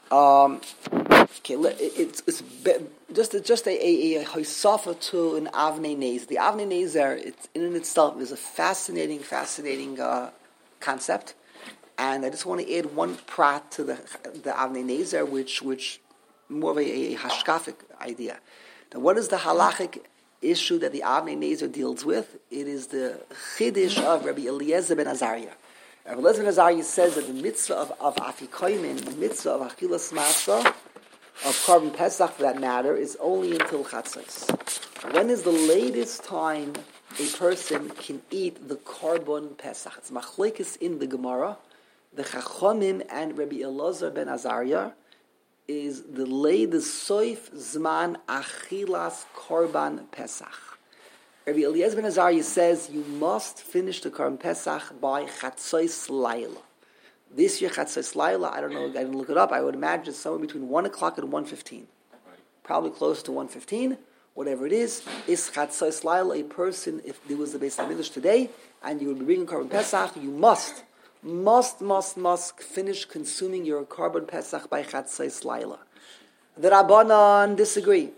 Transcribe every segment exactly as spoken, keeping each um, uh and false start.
Um, okay, it's, it's just a, just a a, a hosafa to an Avnei Nezer. The Avnei Nezer, it's in and itself is a fascinating, fascinating uh, concept, and I just want to add one prat to the the Avnei Nezer, which which more of a, a hashkafic idea. Now, what is the halachic issue that the Avnei Nezer deals with? It is the chiddush of Rabbi Eliezer ben Azariah. Rabbi Eliezer ben Azariah says that the mitzvah of, of afikoimin, the mitzvah of achilas matzah, of carbon pesach for that matter, is only until chatzos. When is the latest time a person can eat the carbon pesach? It's machlekes in the Gemara. The Chachomim and Rabbi Eliezer ben Azariah is the latest soif zman achilas carbon pesach. Rabbi Eliezer ben Azariah says you must finish the Karban Pesach by Chatzos Laila. This year, Chatzos Laila, I don't know, I didn't look it up, I would imagine it's somewhere between one o'clock and one fifteen. Probably close to one fifteen, whatever it is, is Chatzos Laila. A person, if there was the Beis HaMikdash today, and you would be bringing Karban Pesach, you must, must, must, must finish consuming your Karban Pesach by Chatzos Laila. The Rabbanan disagree.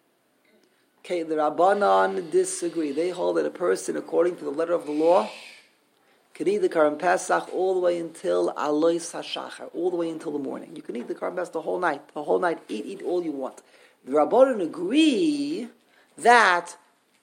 Okay, the Rabbanan disagree. They hold that a person, according to the letter of the law, can eat the Karban Pesach all the way until Alois HaShachar, all the way until the morning. You can eat the Karban Pesach the whole night. The whole night, eat, eat all you want. The Rabbanan agree that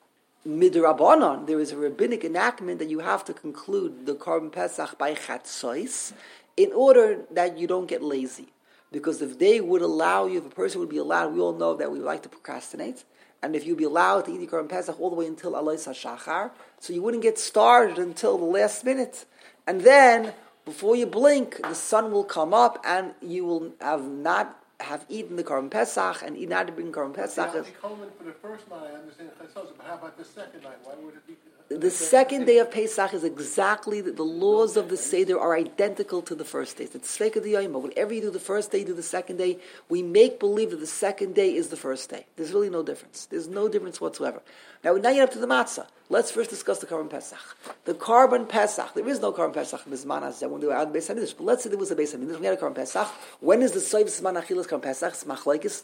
mid-Rabbanan, there is a rabbinic enactment that you have to conclude the Karban Pesach by Chatzos in order that you don't get lazy. Because if they would allow you, if a person would be allowed, we all know that we like to procrastinate. And if you'd be allowed to eat the Karban Pesach all the way until Alois HaShachar, so you wouldn't get started until the last minute. And then, before you blink, the sun will come up and you will have not have eaten the Karban Pesach and eat not to bring Karban Pesach. Yeah, for the first night, I understand Chatzos, but how about the second night? Why would it be? The second day of Pesach is exactly, the, the laws of the Seder are identical to the first day. It's Tzveika D'Yoma. Whatever you do the first day, you do the second day. We make believe that the second day is the first day. There's really no difference. There's no difference whatsoever. Now, now you get up to the matzah. Let's first discuss the Karban Pesach. The Karban Pesach, there is no Karban Pesach in Bisman HaZeh when they were out of Beis HaMikdash, but let's say there was a Beis HaMikdash. We had a Karban Pesach. When is the Soif Zman Achilas Karban Pesach? It's Machlekes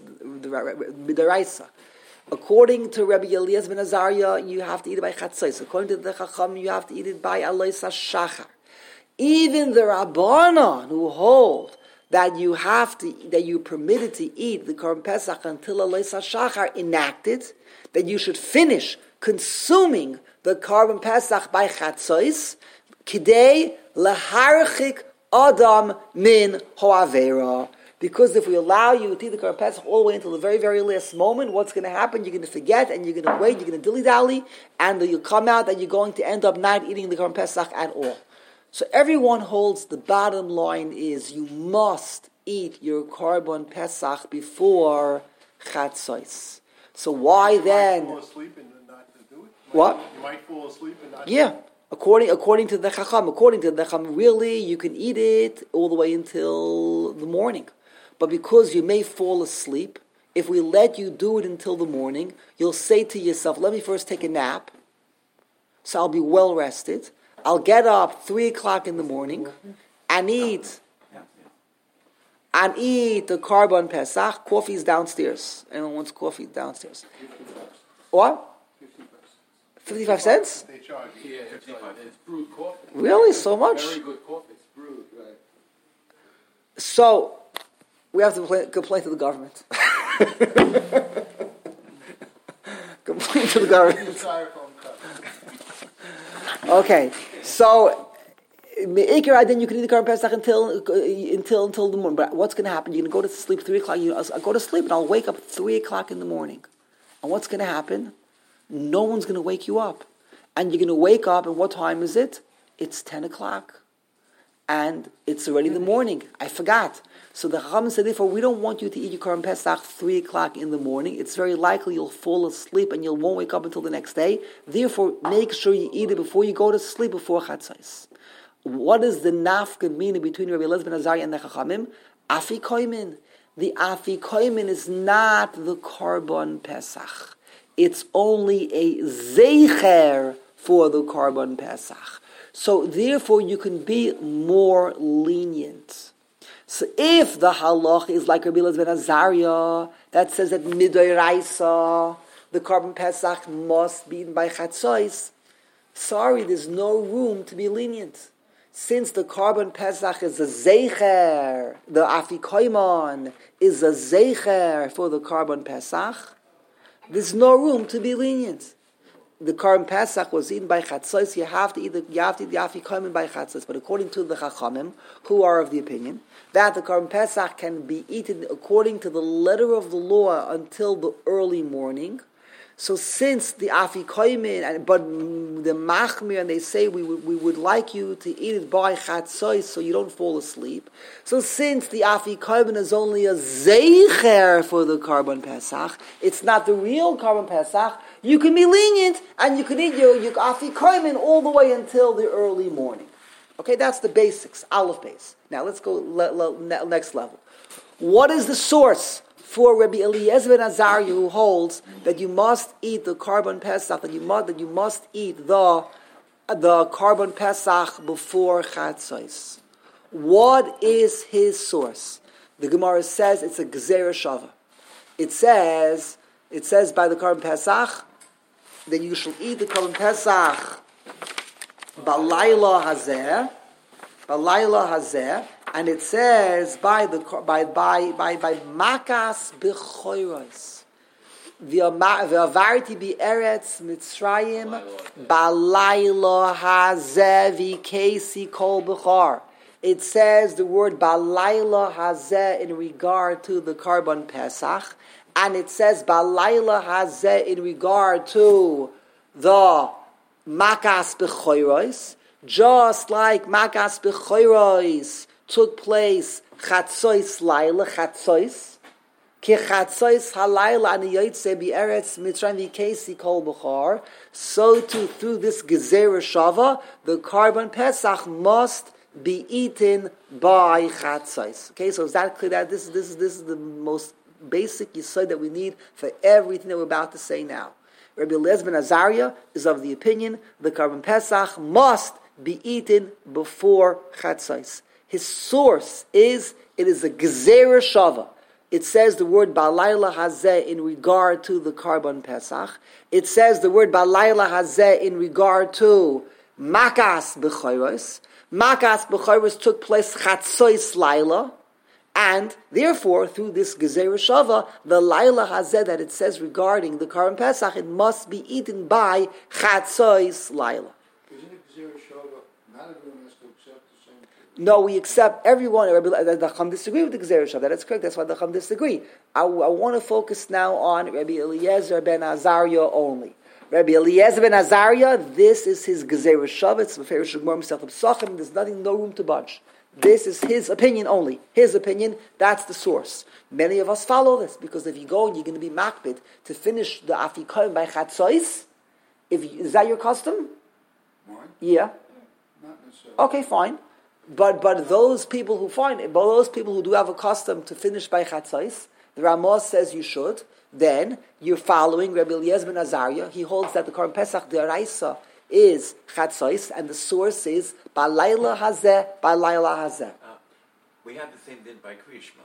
Midaraisa. According to Rabbi Eliezer ben Azariah, you have to eat it by Chatzos. According to the Chacham, you have to eat it by Alois HaShachar. Even the Rabbanan who hold that you have to, that you permitted to eat the Karban Pesach until Alois HaShachar enacted, that you should finish consuming the Karban Pesach by Chatzos, Kidei leharchik Adam min ho'avera. Because if we allow you to eat the Karban Pesach all the way until the very, very last moment, what's going to happen? You're going to forget, and you're going to wait, you're going to dilly-dally, and you'll come out that you're going to end up not eating the Karban Pesach at all. So everyone holds the bottom line is you must eat your Karban Pesach before Chatzos. So why you then? Might fall asleep and not do it? You What? Might, you might fall asleep and not Yeah. do it. According, according to the Chacham, according to the Chacham, really, you can eat it all the way until the morning. But because you may fall asleep, if we let you do it until the morning, you'll say to yourself, let me first take a nap, so I'll be well rested. I'll get up three o'clock in the morning and eat and eat the Karban Pesach. Coffee's downstairs. Anyone wants coffee? Downstairs. What? fifty-five cents? They charge you. Yeah, it's, like, it's brewed coffee. Really? So much? Very good coffee. It's brewed, right. So, we have to complain, complain to the government. Complain to the government. Okay, so Me'ikar then you can eat the Karban Pesach until until until the morning. But what's going to happen? You're going to go to sleep three o'clock. You know, I'll go to sleep and I'll wake up at three o'clock in the morning. And what's going to happen? No one's going to wake you up, and you're going to wake up. And what time is it? It's ten o'clock, and it's already the morning. I forgot. So the Chacham said, therefore, we don't want you to eat your Karban Pesach three o'clock in the morning. It's very likely you'll fall asleep and you won't wake up until the next day. Therefore, make sure you eat it before you go to sleep before Chatzos. What is the nafka meaning between Rabbi Eliezer ben Azariah and the Chachamim? Afikoimin. The Afikoimin is not the Karban Pesach. It's only a Zeicher for the Karban Pesach. So therefore, you can be more lenient. So if the halach is like Rabbi Eliezer ben Azariah, that says that midoraisa, the Karban Pesach must be eaten by chatzos, sorry, there's no room to be lenient. Since the Karban Pesach is a zeicher, the afikoimon is a zeicher for the Karban Pesach, there's no room to be lenient. The Karban Pesach was eaten by chatzos. You have to eat the you have to eat the afikoimon by chatzos. But according to the Chachamim, who are of the opinion that the Karban Pesach can be eaten according to the letter of the law until the early morning. So since the afikoimin, and but the machmir, and they say we would, we would like you to eat it by chatzos so you don't fall asleep. So since the afikoimin is only a zeicher for the Karban Pesach, it's not the real Karban Pesach. You can be lenient and you can eat your, your afikoimin all the way until the early morning. Okay, that's the basics, aleph base. Now let's go le, le, next level. What is the source for Rabbi Eliezer ben Azariah, who holds that you must eat the Karban Pesach, that you must that you must eat the the Karban Pesach before Chatzos? What is his source? The Gemara says it's a Gezerah Shava. It says it says by the Karban Pesach that you shall eat the Karban Pesach Balayla Hazeh, Balayla Hazeh. And it says by the by by by by makas b'choros, v'avarti b'eretz Mitzrayim balayla hazeh v'kesi kol b'char. It says the word balayla hazeh in regard to the Karban Pesach, and it says balayla hazeh in regard to the makas b'choros, just like makas b'choros took place chatzos laila chatzos ki chatzos halayla ani yotze b'eretz Mitzrayim v'kesi kol b'char. So too through this gezerah shava, the Karban Pesach must be eaten by chatzos. Okay, so is that clear? That this is this is this is the most basic yesod that we need for everything that we're about to say now. Rabbi Eliezer ben Azariah is of the opinion the Karban Pesach must be eaten before chatzos. His source is, it is a Gezerah Shava. It says the word Balayla Hazeh in regard to the Karban Pesach. It says the word Balayla Hazeh in regard to Makas B'choros. Makas B'choros took place Chatzos Laila. And therefore, through this Gezerah Shava, the Laila Hazeh that it says regarding the Karban Pesach, it must be eaten by Chatzos Laila. Isn't it Gezerah Shava? Not everyone has to accept the same thing. No, we accept everyone. The Chum disagree with the Gezerah Shava. That's correct. That's why the Chum disagree. I, I want to focus now on Rabbi Eliezer ben Azariah only. Rabbi Eliezer ben Azariah, this is his Gezerah Shava. It's the Ferish Gemara Masechet Pesachim. There's nothing, no room to budge. This is his opinion only. His opinion, that's the source. Many of us follow this, because if you go and you're going to be makbid to finish the afikoim by chatzos, if you, is that your custom? Mine? Yeah. Not necessarily. Okay, fine. But but those people who find it, but those people who do have a custom to finish by chatzos, the Ramah says you should, then you're following Rabbi Eliezer ben Azariah. He holds that the Karban Pesach d'oraisa is chatzos, and the source is balayla hazeh, balayla hazeh. Uh, we have the same din by Kriyishma.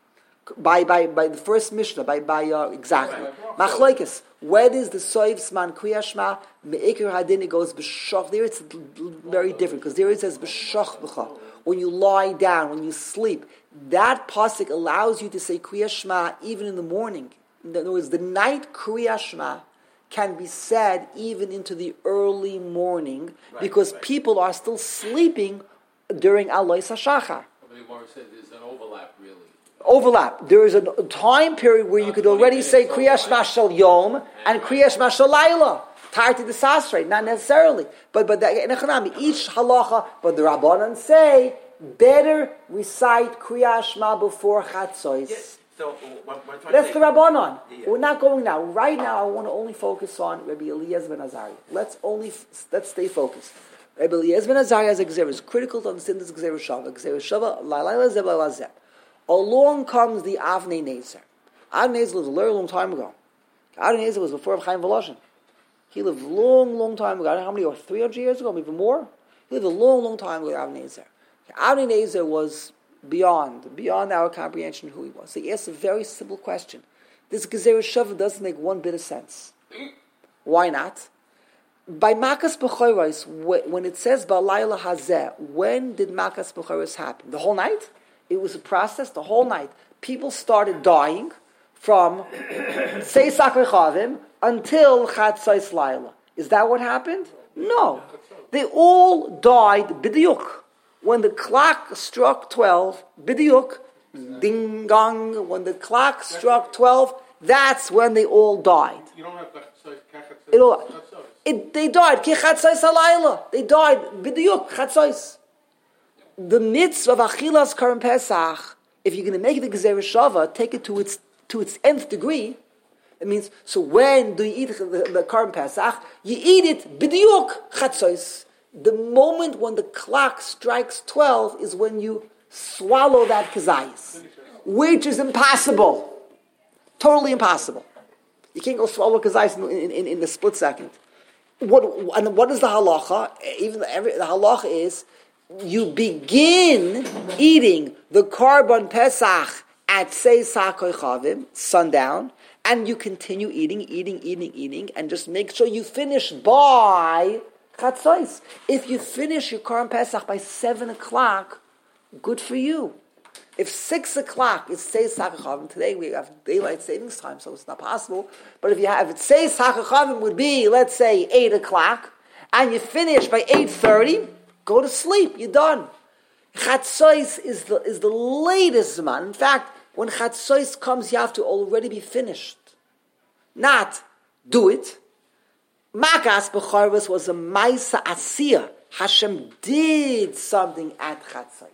By by by the first Mishnah, by by uh, exactly. Machlokes. Where does the soiv sman kriyashma meikir hadin? It goes b'shach. There it's very different, because there it says b'shach b'cha. When you lie down, when you sleep, that pasuk allows you to say kriyashma even in the morning. In other words, the night kriyashma can be said even into the early morning, right, because right. people are still sleeping during Alois HaShachar. Mark said there's an overlap, really. Overlap. There is a time period where you could already say Kriya Shema Shel Yom and Kriya Shema Shel Laila. Tarti the Sasrei, not necessarily. But but the, each halacha, but the Rabbanan say better recite Kriya Shema before Chatzos. Yes. So, what, what That's the Rabbanon. Yeah. We're not going now. Right now, I want to only focus on Rabbi Eliezer ben Azariah. Let's only let's stay focused. Rabbi Eliezer ben Azariah as a Gezerah is critical to understand this Gezerah Shava. Gezerah Shava, la la la zeb la la zeb. Along comes the Avnei Nezer. Avnei Nezer lived a very long time ago. Avnei Nezer was before Chaim Volozhin. He lived a long, long time ago. I don't know how many, or three hundred years ago, maybe more. He lived a long, long time ago, Avnei Nezer. Avnei Nezer was beyond, beyond our comprehension who he was. So he asked a very simple question. This Gezerah Shava doesn't make one bit of sense. Why not? By Makas B'choros, when it says Ba'layla Hazeh, when did Makas B'choros happen? The whole night? It was a process the whole night. People started dying from Seis HaKochavim until Chatzos Laila. Is that what happened? No. They all died b'diuk. When the clock struck twelve, b'diuk, ding gong, when the clock struck twelve, that's when they all died. You don't have to It all, it, they died. Ki chatzos halayla. They died b'diuk, chatzos. The mitzvah of achilas karim pesach, if you're going to make the gezerah shava, take it to its to its nth degree. It means, so when do you eat the, the karim pesach? You eat it b'diuk, chatzos. The moment when the clock strikes twelve is when you swallow that kazayis, which is impossible. Totally impossible. You can't go swallow kazayis in, in, in a split second. What, and what is the halacha? Even every, the halacha is you begin eating the Karban Pesach at Seis HaKochavim, sundown, and you continue eating, eating, eating, eating, and just make sure you finish by Chatzos. If you finish your Karban Pesach by seven o'clock, good for you. If six o'clock is Seis HaKochavim, today we have daylight savings time, so it's not possible. But if you have, if Seis HaKochavim would be, let's say, eight o'clock, and you finish by eight thirty, go to sleep. You're done. Chatzos is the is the latest man. In fact, when Chatzos comes, you have to already be finished. Not do it. Makas B'choros was a Maisa Asiyah. Hashem did something at Chatzos.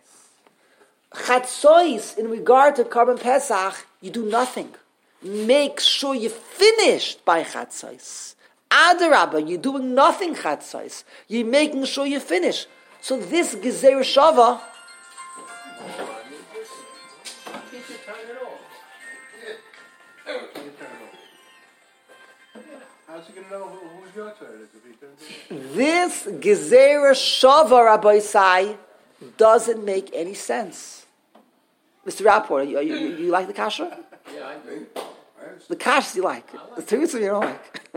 Chatzos, in regard to Karban Pesach, you do nothing. Make sure you're finished by Chatzos. Adarabah, you're doing nothing Chatzos. You're making sure you finish. So this Gezerah Shava, how's he going to know who, who's your turn is if he turns this Gezerah Shava, Rabbi Sai, doesn't make any sense. Mister Rapport, you, you, you, you like the kasha? Yeah, I do. The kasha you like. The terutzim you don't like.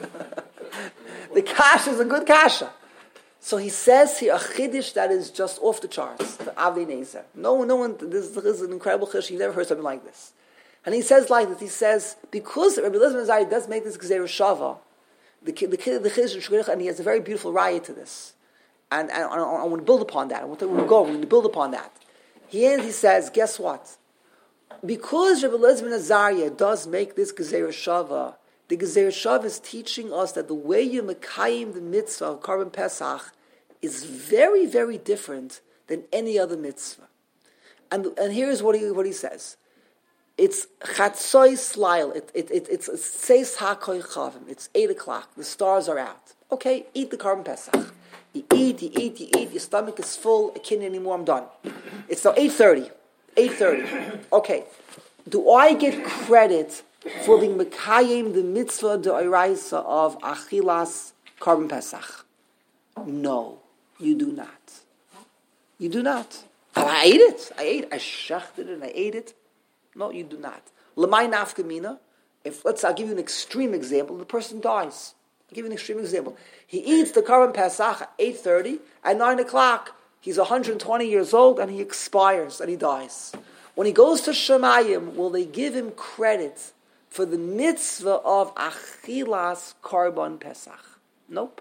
The kasha is a good kasha. So he says here a chiddush that is just off the charts. The Avnei Nezer. No, no one. This, this is an incredible chiddush. You've never heard something like this. And he says like this. He says because Rabbi Eliezer ben Azariah does make this Gezerah Shava, the the the chiddush, and he has a very beautiful raya to this. And, and, and I, I want to build upon that. I want to go. We need to build upon that. He ends. He says, guess what? Because Rabbi Eliezer ben Azariah does make this Gezerah Shava, the Gezerah Shava is teaching us that the way you mekayim the mitzvah of Karban Pesach is very, very different than any other mitzvah. And and here's what he what he says. It's Chatzos Lail. It, it, it, it's Seis HaKochavim. It's eight o'clock. The stars are out. Okay, eat the Karban Pesach. You eat, you eat, you eat. Your stomach is full. I can't anymore. I'm done. It's now eight thirty. eight thirty. Okay. Do I get credit for being mekayim the mitzvah d'oraisa of achilas Karban Pesach? No, you do not. You do not. I ate it. I ate it. I shechted it and I ate it. No, you do not. L'may nafka mina. If let's, I'll give you an extreme example. The person dies. I'll give you an extreme example. He eats the Karban Pesach at eight thirty. At nine o'clock, he's one hundred twenty years old and he expires and he dies. When he goes to Shemayim, will they give him credit for the mitzvah of achilas Karban Pesach? Nope.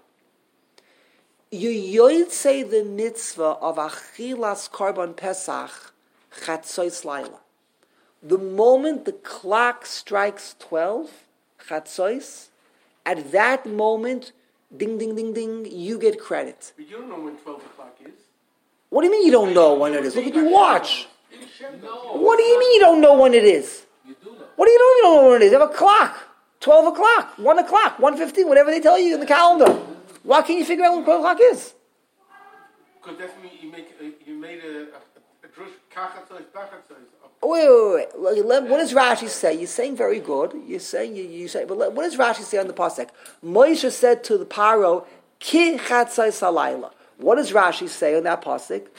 You yoytze the mitzvah of achilas Karban Pesach chatzos laila. The moment the clock strikes twelve, chatzos, at that moment, ding, ding, ding, ding, you get credit. But you don't know when twelve o'clock is. What do you mean you don't know when it is? Look at your watch. No. What do you mean you don't know when it is? You do know. What do you don't know when it is? You have a clock. twelve o'clock, one o'clock, one fifteen, whatever they tell you in the calendar. Why can't you figure out when twelve o'clock is? Because that's when you make a, you made a, a, a drush kachatzos, bachatzos. Wait, wait, wait, wait. What does Rashi say? You're saying very good. You're saying, you, you say, but what does Rashi say on the pasuk? Moshe said to the paro, ki chatzos halayla. What does Rashi say on that pasuk?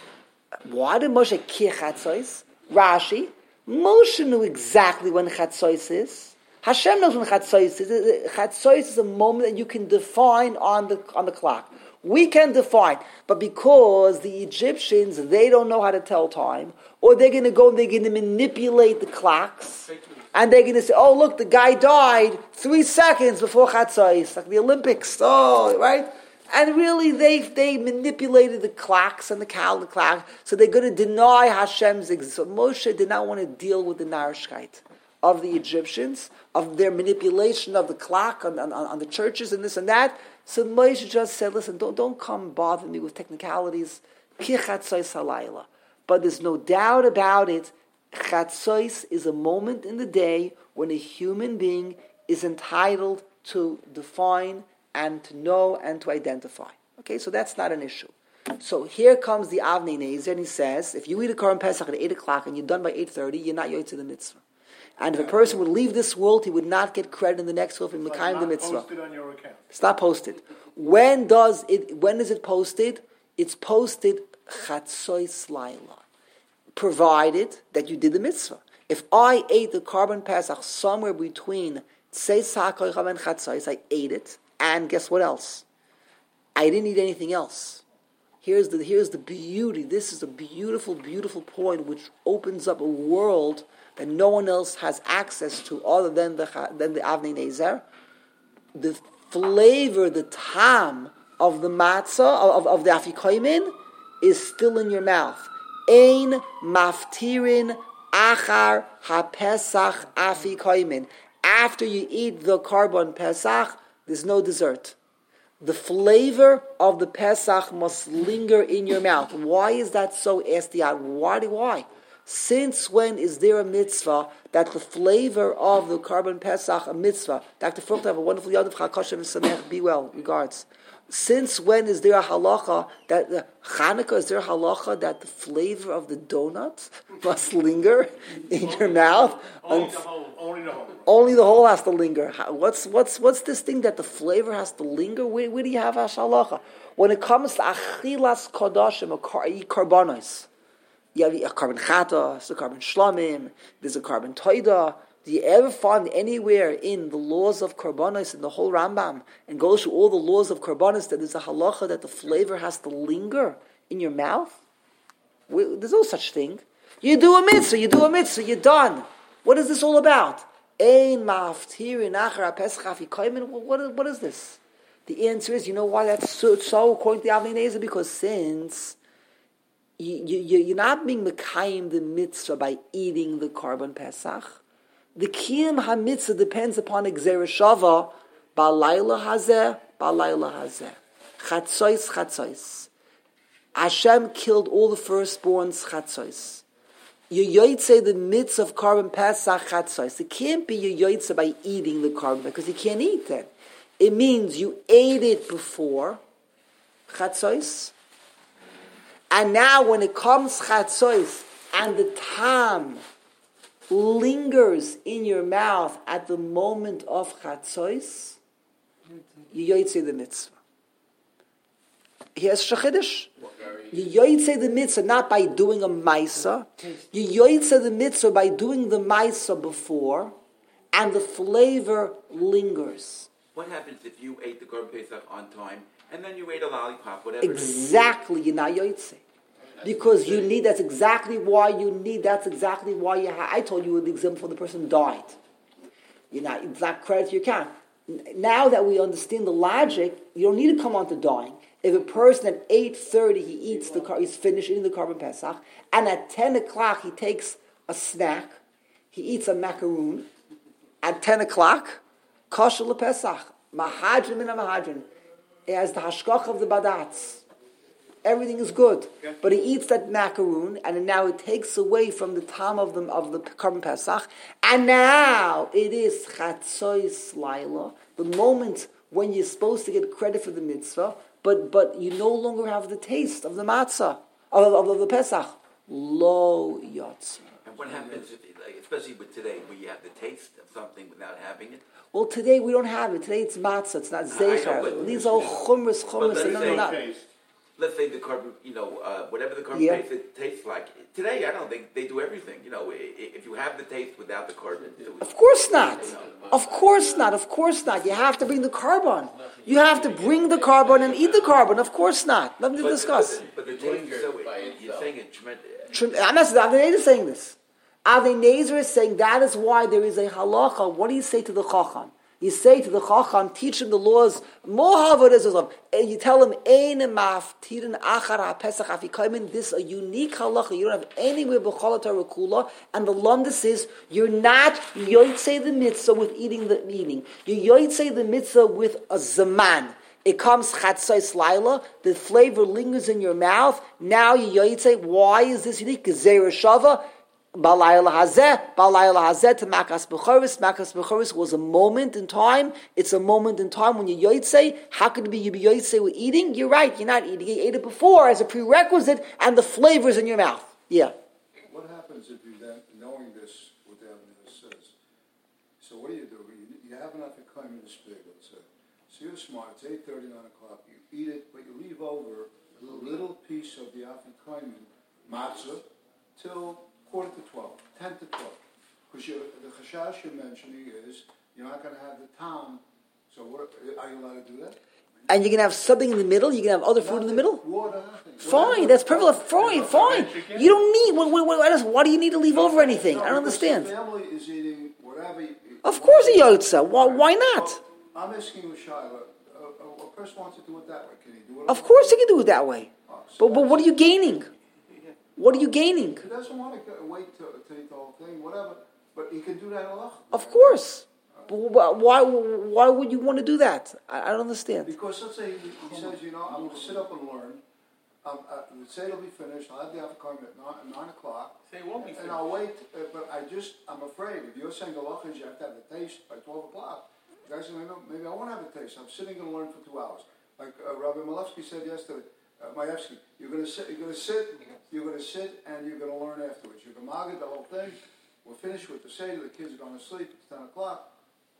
Why did Moshe kill Chatzos? Rashi, Moshe knew exactly when Chatzos is. Hashem knows when Chatzos is. Chatzos is a moment that you can define on the on the clock. We can define, but because the Egyptians, they don't know how to tell time, or they're going to go and they're going to manipulate the clocks, and they're going to say, oh, look, the guy died three seconds before Chatzos, like the Olympics, oh, right? And really, they they manipulated the clocks and the calendar clock, so they're going to deny Hashem's existence. So Moshe did not want to deal with the narishkeit of the Egyptians, of their manipulation of the clock on, on, on the churches and this and that. So Moshe just said, listen, don't, don't come bother me with technicalities. Ki Chatzos halayla. But there's no doubt about it, Chatzos is a moment in the day when a human being is entitled to define and to know and to identify. Okay, so that's not an issue. So here comes the Avnei Nezer, and he says, if you eat a Korban Pesach at eight o'clock and you're done by eight thirty, you're not yotzei the mitzvah. And if a person would leave this world, he would not get credit in the next world for Mekayim the mitzvah. Posted on your account. It's not posted. When does it? When is it posted? It's posted Chatzos Laila, provided that you did the mitzvah. If I ate the Korban Pesach somewhere between Tzeis HaKoycham and Chatzos, I ate it, and guess what else? I didn't eat anything else. Here's the here's the beauty. This is a beautiful, beautiful point which opens up a world that no one else has access to other than the than the Avnei Nezer. The flavor, the tam of the matzah, of, of the afikoimin, is still in your mouth. Ein maftirin achar hapesach afikoimin. After you eat the Korban Pesach, there's no dessert. The flavor of the Pesach must linger in your mouth. Why is that so? Ask the ad. Why? Why? Since when is there a mitzvah that the flavor of the Korban Pesach, a mitzvah? Doctor Frucht, have a wonderful Yad of Chakoshev and Samech. Be well. Regards. Since when is there a halacha that the Chanukah, is there a halacha that the flavor of the donut must linger in your mouth? Only the whole. Only the whole. Only the whole has to linger. What's what's what's this thing that the flavor has to linger? Where, where do you have a halacha? When it comes to achilas kodashim, a karbanos, you have a carbon chata, there's a carbon shlamim, there's a carbon toida. Do you ever find anywhere in the laws of karbanos in the whole Rambam and goes through all the laws of karbanos that there's a halacha that the flavor has to linger in your mouth? There's no such thing. You do a mitzvah, you do a mitzvah, you're done. What is this all about? Ein maftirin achar pesach afikoimin. What what is this? The answer is, you know why that's so, so according to the Avnei Nezer? Because since you, you, you're not being mekayim the mitzvah by eating the Korban Pesach, the kiyum ha-mitzvah depends upon Gzeira Shava, ba'layla hazeh, ba'layla hazeh. Chatzos, chatzos. Hashem killed all the firstborns chatzos. You yoytze the mitzvah of Korban Pesach chatzos. It can't be you yoytze by eating the Korban because you can't eat it. It means you ate it before chatzos, and now when it comes chatzos and the tam lingers in your mouth at the moment of chatzos, you yoytze the mitzvah. Here's shachidish. You yoytze the mitzvah not by doing a maisa. You yoytze the mitzvah by doing the maisa before, and the flavor lingers. What happens if you ate the Korban Pesach on time and then you ate a lollipop, whatever? Exactly, you're not yoytze. Because you need, that's exactly why you need, that's exactly why you have, I told you the example for the person who died. You're not, it's not credit to your account. Now that we understand the logic, you don't need to come on to dying. If a person at eight thirty, he eats the, he's finished eating the Korban Pesach, and at ten o'clock he takes a snack, he eats a macaroon, at ten o'clock, kosher lePesach, mahadrin min mahadrin. It has the hashkach of the badatz. Everything is good, but he eats that macaroon, and now it takes away from the time of the of the Korban Pesach, and now it is chatzos laila, the moment when you're supposed to get credit for the mitzvah, but but you no longer have the taste of the matzah of, of, of the Pesach. Lo yotz. And what happens, if, like, especially with today, where you have the taste of something without having it? Well, today we don't have it. Today it's matzah. It's not zeicher. These are all chumras, chumras, and say, not. Taste. let's say the carbon, you know, uh, whatever the carbon Yeah. tastes, it tastes like. Today, I don't think they do everything. You know, i- i- if you have the taste without the carbon, it was- Of course not. Of course not. Of course not. You have to bring the carbon. You have to bring the carbon and eat the carbon. Of course not. Nothing to but, discuss. But, the- but the taste is so. by You're itself. saying it tremendous. Trem- I'm not saying Avnei Nezer is saying this. Avnei Nezer is saying that is why there is a halacha. What do you say to the chacham? You say to the chacham, teach him the laws. Mohavod is you tell him, "Ein maf tirin achar haPesach afikomen." This is a unique halacha. You don't have anywhere b'chol Torah kula. And the lumdus is you're not yoytzei the mitzvah with eating the eating. You yoytzei the mitzvah with a zaman. It comes chatzos laila. The flavor lingers in your mouth. Now you yoytzei. Why is this unique? Gezeira shava. Balayla hazeh, balayla hazeh to makas bechoris. Makas bechoris was a moment in time. It's a moment in time when you yotzei. How could it be you be yotzei with eating? You're right. You're not eating. You ate it before as a prerequisite, and the flavors in your mouth. Yeah. What happens if you then, knowing this, what the evidence says, so what do you do? You, you have enough to climb in the spig, let's say. So you're smart. It's eight thirty, nine o'clock. You eat it, but you leave over a little piece of the afikomen matzah till quarter to twelve, ten to twelve. Because the chashash you're mentioning is you're not going to have the time. So what, are you allowed to do that? And you can have something in the middle. You can have other food in the middle. Water, nothing. Fine, Whatever. that's perfect. Fine, fine. You don't need. What, what, what, why do you need to leave over anything? No, I don't because understand. The family is eating whatever. You, Of course, a yotza. Why? Why not? So, I'm asking you, Shaila, a, a, a person wants to do it that way. Can he do it? Of course, you can do it that way. Oh, so But but what are you gaining? What are you gaining? He doesn't want to go, wait to, to eat the whole thing, whatever. But he can do that a lot. Of course. But wh- why? Why would you want to do that? I, I don't understand. Because let's say he, he says, you know, I'm going to sit up and learn. Um, uh, let's say it'll be finished. I'll have the afternoon at nine, nine o'clock. Say it won't be And finished. I'll wait. Uh, but I just, I'm afraid. If you're saying the halacha is you have to have the taste by twelve o'clock, the guy says, maybe, maybe I won't have the taste. I'm sitting and learn for two hours. Like uh, Rabbi Malevsky said yesterday, uh, Maevsky, you're going to sit, you're going to sit, you're going to sit, and you're going to learn afterwards. You're going to mag it, the whole thing. We're finished with the Seder. The kids are going to sleep. It's ten o'clock.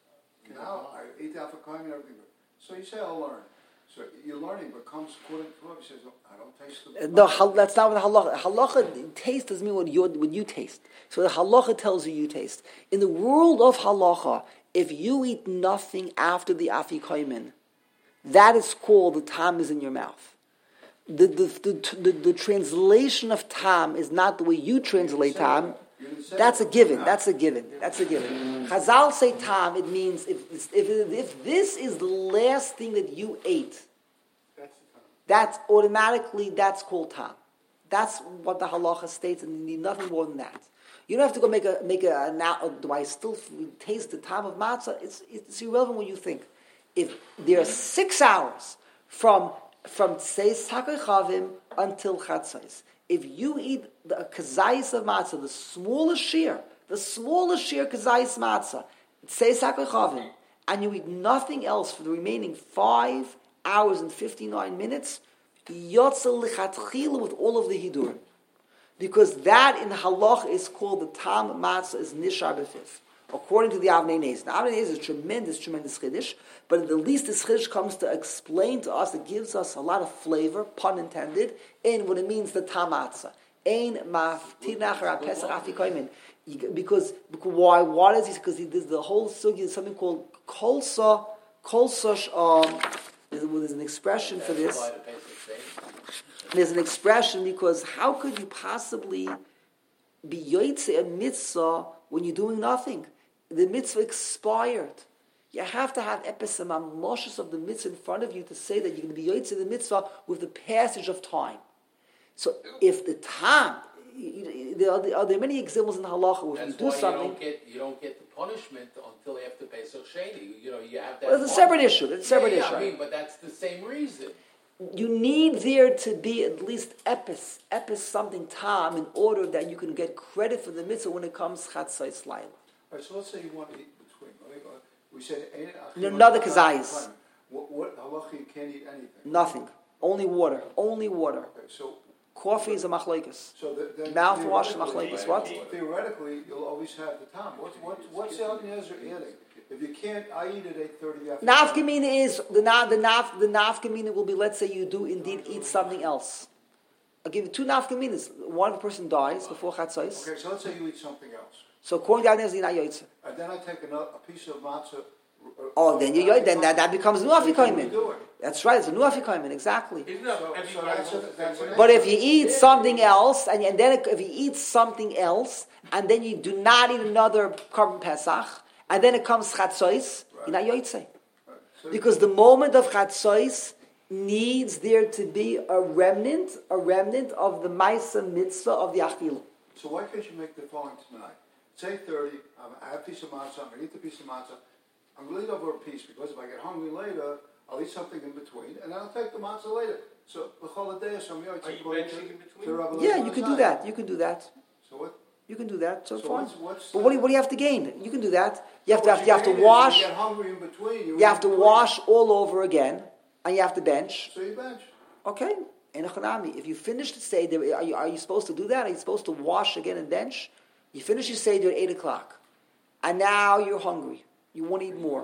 Now I ate the afikomen and everything. So you say, I'll learn. So you're learning, but comes quarter to twelve, he says, oh, I don't taste the... No, hal- that's not what the halacha. Halacha taste doesn't mean what you what you taste. So the halacha tells you you taste. In the world of halacha, if you eat nothing after the afikomen, that is called the tam is in your mouth. The the, the the the translation of tam is not the way you translate tam. That's a given. That's a given. That's a given. Chazal say tam. It means if if if this is the last thing that you ate, That's the time. that's automatically that's called tam. That's what the halacha states, and you need nothing more than that. You don't have to go make a make a now. Do I still taste the tam of matzah? It's it's irrelevant what you think. If there are six hours from from tzeis hakei chavim until chatzos, if you eat the kazayis of matzah, the smallest shear, the smallest shear kazayis matzah, tzeis hakei chavim, and you eat nothing else for the remaining five hours and fifty-nine minutes, yotzel lichatchila with all of the hidur, because that in halach is called the tam matzah is nishar b'fif. According to the Avnei Nezer. Now, Avnei Nezer is a tremendous, tremendous chiddush, but at the least this chiddush comes to explain to us, it gives us a lot of flavor, pun intended, in what it means the tamatza. Ein maftir nachar pesach afikomen. Because, because why? Why does he? Because he does the whole sugi is something called kolsa, kolsa. Um, there's, well, there's an expression for this. There's an expression because how could you possibly be yoytze a mitzvah when you're doing nothing? The mitzvah expired. You have to have episema moshes of the mitzvah in front of you to say that you're going to be yoytze the mitzvah with the passage of time. So if the time, there are, are there many examples in halacha where That's if you do why something. you don't get you don't get the punishment until after Pesach Sheni. You know you have that. Well, it's a separate issue. It's a separate yeah, issue. Yeah, I mean, but that's the same reason. You need there to be at least epis, epis something tam in order that you can get credit for the mitzvah when it comes chatzos laila. All right, so let's say you want to eat between. Let me go- We said... Another kazayis. What, what halacha you can't eat anything? Nothing. Only water. Only water. Okay, so... Coffee is a machlokes. So the, then Mouthwash, theoretically- machlokes, what? Theoretically, you'll always have the time. What's, what's, what's the Avnei Nezer adding? if you can't, I eat at eight thirty after. Nafkamina is the na, the naf the nafkamina will be. Let's say you do indeed eat something else. I'll give you two nafkaminas. One person dies before chatzos. Okay, so let's say you eat something else, So according to Avnei Zina Yoitza. and then I take another, a piece of matzah. uh, Oh, then you yoy- then that, that becomes new So you afikoimin. do it. That's right. It's a new afikoimin, exactly. Isn't that So- so everybody that's a- wants the that's same an way? But if you eat something else, and, and then if you eat something else, and then you do not eat another carbon pesach, and then it comes chatzos, you're not yoytze. So- Because the moment of chatzos needs there to be a remnant, a remnant of the ma'isa mitzvah of the achil. So why can't you make the following tonight? It's eight thirty, um, I have a piece of matzah, I'm going to eat the piece of matzah. I'm going to eat over a piece because if I get hungry later, I'll eat something in between, and then I'll take the matzah later. So, b'chol so Are you benching in between? Yeah, you can do that. You can do that. So what? You can do that. So, So fine. what's- what's but what do, you, the- what do you have to gain? You can do that. You have So to what have, you have to gain is wash. If you get hungry in between, you, You have to eat wash all over again, and you have to bench. So you bench. Okay, in a chanami. If you finish the seder, are you, are you supposed to do that? Are you supposed to wash again and bench? You finish your seder at eight o'clock, and now you're hungry. You want to eat more,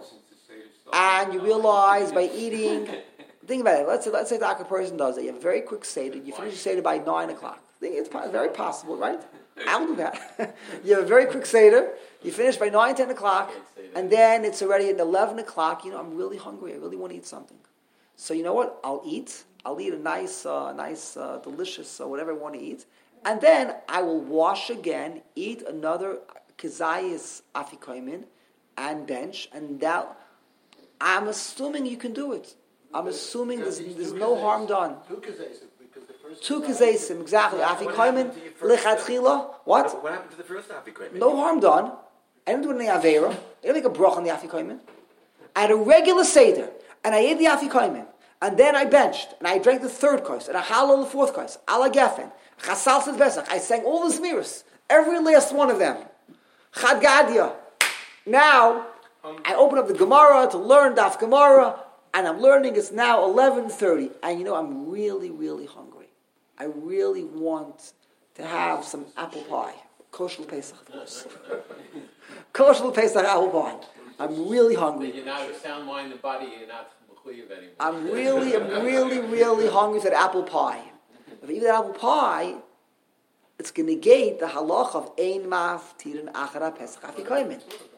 and you realize by eating. Think about it. Let's say let's say the Akka person does it. You have a very quick seder. You finish your seder by nine o'clock. Think it's po- very possible, right? I'll do that. You have a very quick seder. You finish by nine, ten o'clock, and then it's already at eleven o'clock. You know, I'm really hungry. I really want to eat something. So you know what? I'll eat. I'll eat a nice, uh, nice, uh, delicious, uh, whatever I want to eat, and then I will wash again, eat another kazayis afikoimin, and bench, and that. I'm assuming you can do it. I'm assuming there's, there's no harm done. Two kazesim, because the first Two kazaysim, exactly. Afikoimin lichatchila. What? What happened to the first afikoimin? No harm done. I didn't do any avera. I didn't make a brach on the afikoimin. I had a regular seder, and I ate the afikoimin, and then I benched, and I drank the third course, and I halal the fourth course, ala gefen, chasal sid besach. I sang all the smiras, every last one of them. Chad gadia. Now I open up the Gemara to learn Daf Gemara, and I'm learning. It's now eleven thirty, and you know I'm really, really hungry. I really want to have some apple pie, kosher Pesach, of course. Kosher Pesach apple pie. I'm really hungry. You're not of sound mind and body, you're not mechuyev anymore. I'm really, I'm really, really hungry for that apple pie. If I eat that apple pie, it's going to negate the halach of ein maf tirin achara pesach afikoimin.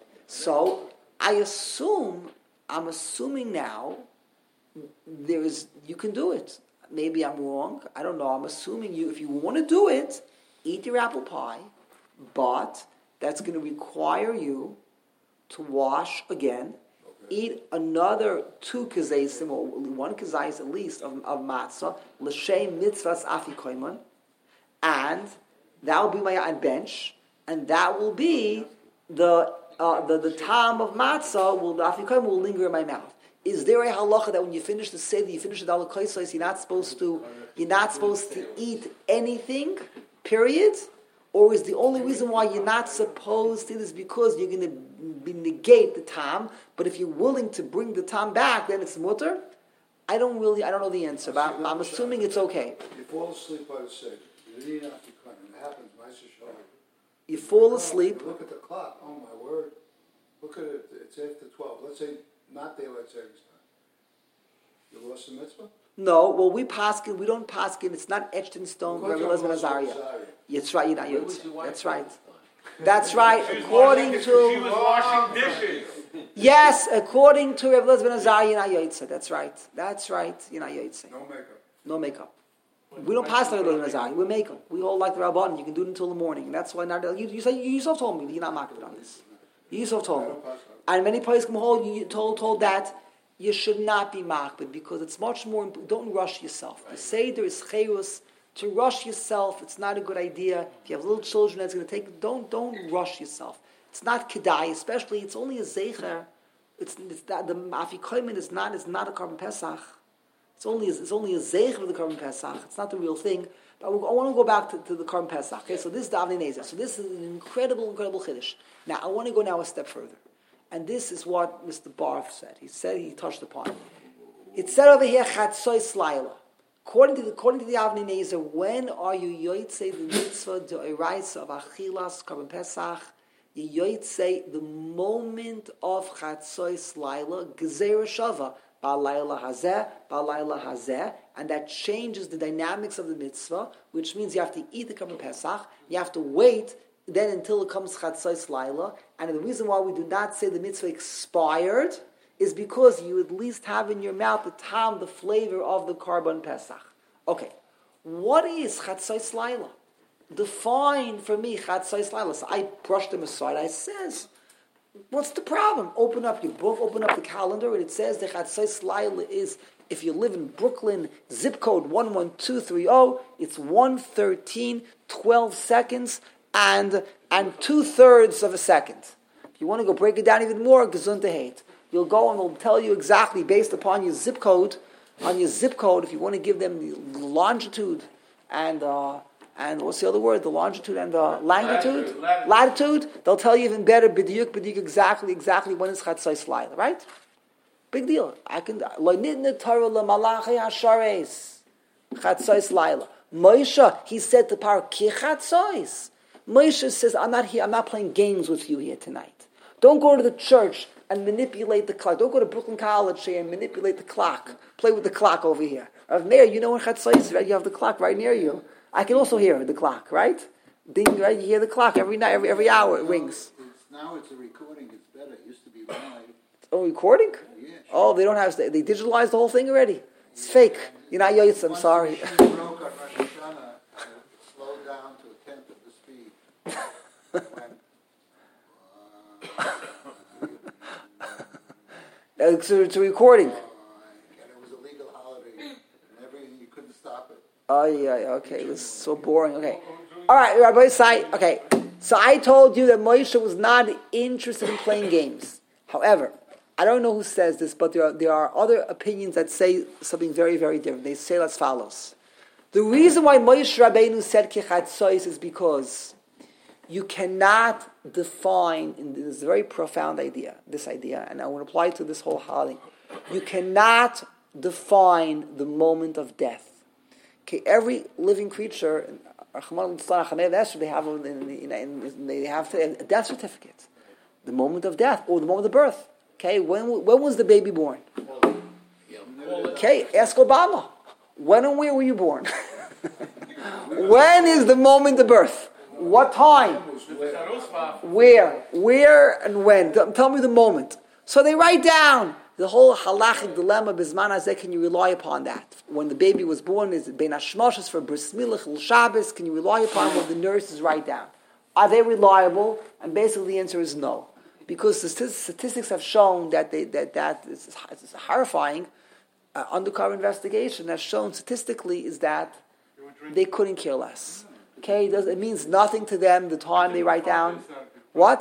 So I assume, I'm assuming now, there is you can do it. Maybe I'm wrong. I don't know. I'm assuming you, if you want to do it, eat your apple pie, but that's going to require you to wash again, eat another two kazaysim, or one kazayis at least, of, of matzah, l'shem mitzvahs afikoiman, and that will be my on bench, and that will be the uh, the the time of matzah will the afikoiman will linger in my mouth. Is there a halacha that when you finish the seder, you finish the daled kaisos, you're not supposed to you're not supposed to eat anything, period? Or is the only reason why you're not supposed to is because you're going to be negate the tam, but if you're willing to bring the tam back, then it's mutter? I don't really, I don't know the answer, but I'm, I'm assuming it's okay. You fall asleep by the seder. You didn't eat after coming. It happens. My sister. You fall asleep. You look at the clock. Oh my word! Look at it. It's after twelve. Let's say not daylight savings time. You lost the mitzvah. No, well, we paskin, we don't paskin, it's not etched in stone. According Rabbi to Elazar Rabbi Azariah. Azariah. That's right, you're not Where yotze. was your wife That's right. this time? That's right. She was According washing, she to was washing dishes. yes, according to Rabbi Elazar Azariah, you're not yotze. That's right. That's right. You're not yotze. No makeup. No makeup. We don't pass like Rabbi Elazar Azariah. We make them. We hold like the Rabban. You can do it until the morning. And that's why not, you, you, say, you yourself told me you're not marked on this. You yourself told me. And many places come hold you told told that you should not be makbid because it's much more important. Don't rush yourself. Right. The Seder is chayrus. To rush yourself, it's not a good idea. If you have little children that's going to take, don't don't rush yourself. It's not kedai, especially, it's only a zecher. It's, it's not, the afikoimin is not, is not a carbon pesach. It's only, it's only a zecher of the carbon pesach. It's not the real thing. But I want to go back to, to the carbon pesach. Okay, so this is the Avnei Nezer. So this is an incredible, incredible chiddush. Now, I want to go now a step further. And this is what Mister Barth said. He said, he touched upon it. It said over here, Chatzois Laila. According to the, according to the Avnei Nezer, when are you yoytzei the mitzvah de oraisa of achilas carbon pesach You say the moment of Chatzos Laila, Gezerah Shava, Ba'layla Hazeh, Ba'layla Hazeh, and that changes the dynamics of the mitzvah, which means you have to eat the Korban Pesach, you have to wait then until it comes Chatzos Laila, and the reason why we do not say the mitzvah expired is because you at least have in your mouth the time, the flavor of the Korban Pesach. Okay, what is Chatzos Laila? Define for me Chatzos Laila. So I brushed them aside. I says, what's the problem? Open up your book, open up the calendar, and it says the Chatzos Laila is, if you live in Brooklyn, zip code one one two three zero, it's one thirteen, twelve seconds, and and two-thirds of a second. If you want to go break it down even more, gesundheit. You'll go and they'll tell you exactly, based upon your zip code, on your zip code, if you want to give them the longitude and... Uh, And what's the other word? The longitude and the longitude? Latitude. Latitude. They'll tell you even better, b'diuk, b'diuk, exactly, exactly when is Chatzos Laila, right? Big deal. I can, lo nidne Torah l'malachei hashares. Chatzos Laila. Moshe, he said to Paro, ki Chatzos. Moshe says, I'm not here, I'm not playing games with you here tonight. Don't go to the church and manipulate the clock. Don't go to Brooklyn College here and manipulate the clock. Play with the clock over here. Rav Meir, you know when Chatzos is, right? You have the clock right near you. I can also hear the clock, right? Ding, right? You hear the clock every night, every every hour it rings. It's, now it's a recording. It's better. It used to be live. Oh, recording? Yeah, sure. Oh, they don't have. They digitalized the whole thing already. It's fake. You're not yoyitz. I'm Once sorry. the machine broke on Rosh Hashanah, it slowed down to a tenth of the speed. When, uh, It's a, it's a recording. and it was a legal holiday, and everything, you couldn't stop it. Oh yeah, okay. It was so boring. Okay, all right, Rabbi Sai. Okay, so I told you that Moshe was not interested in playing games. However, I don't know who says this, but there are there are other opinions that say something very, very different. They say as follows: the reason why Moshe Rabbeinu said Ki Chatzos is because you cannot define. And this is a very profound idea. This idea, and I want to apply it to this whole holiday. You cannot define the moment of death. Okay, every living creature, they have a, they have a death certificate. The moment of death or the moment of birth. Okay, when when was the baby born? Okay, ask Obama. When and where were you born? When is the moment of birth? What time? Where? Where and when? Tell me the moment. So they write down. The whole halachic dilemma, bisman hazeh, can you rely upon that? When the baby was born, is it ben hashmoshes for bris milah chil Shabbos? Can you rely upon what the nurses write down? Are they reliable? And basically the answer is no. Because the statistics have shown that they, that, that is, it's horrifying. Uh, undercover investigation has shown statistically is that they couldn't care less. Okay, it, does, it means nothing to them the time they write down. What?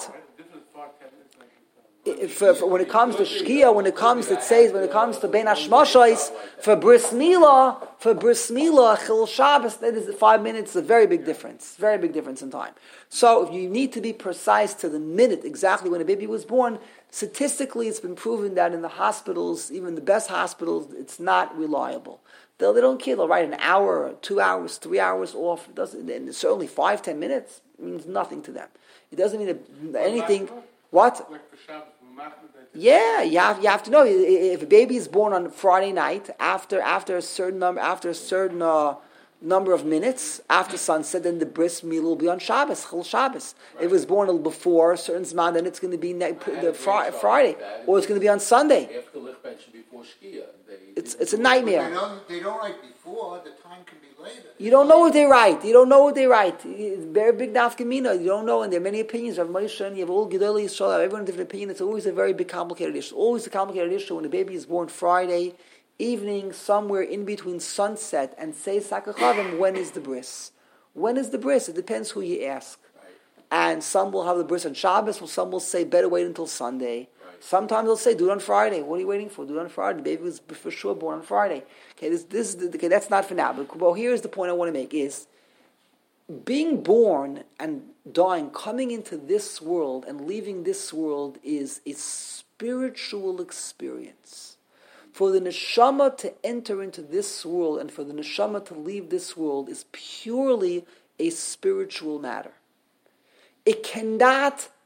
For, for when it comes to Shkia, when it comes, it says, when it comes to Ben Hashmashos, for Bris Milah, for Bris Milah, Chil Shabbos, that is five minutes, a very big difference. Very big difference in time. So if you need to be precise to the minute, exactly when a baby was born, statistically it's been proven that in the hospitals, even the best hospitals, it's not reliable. They, they don't care, they'll write an hour, two hours, three hours off. It doesn't, and certainly five, ten minutes means nothing to them. It doesn't mean anything. What? Yeah, you have you have to know if a baby is born on Friday night after after a certain number after a certain uh, number of minutes after sunset, then the bris meal will be on Shabbos, Chil Shabbos. Right. If it was born before a certain zman, then it's going to be ne- the fr- Friday, or it's going to be on Sunday. After Lichbench before Shkia, it's it's a nightmare. They don't, they don't write before. The time can be later. You don't know what they write. You don't know what they write. It's very big nafkamina. You don't know, and there are many opinions. Rav Moshe, and you have all Gedolei Yisrael, everyone a different opinion. It's always a very big complicated issue. Always a complicated issue when a baby is born Friday evening, somewhere in between sunset and say Sakachavim. When is the bris? When is the bris? It depends who you ask. And some will have the bris on Shabbos, or some will say better wait until Sunday. Sometimes they'll say, do it on Friday. What are you waiting for? Do it on Friday. The baby was for sure born on Friday. Okay, this, this is the, okay, that's not for now. But well, here's the point I want to make is being born and dying, coming into this world and leaving this world is a spiritual experience. For the neshama to enter into this world and for the neshama to leave this world is purely a spiritual matter. It cannot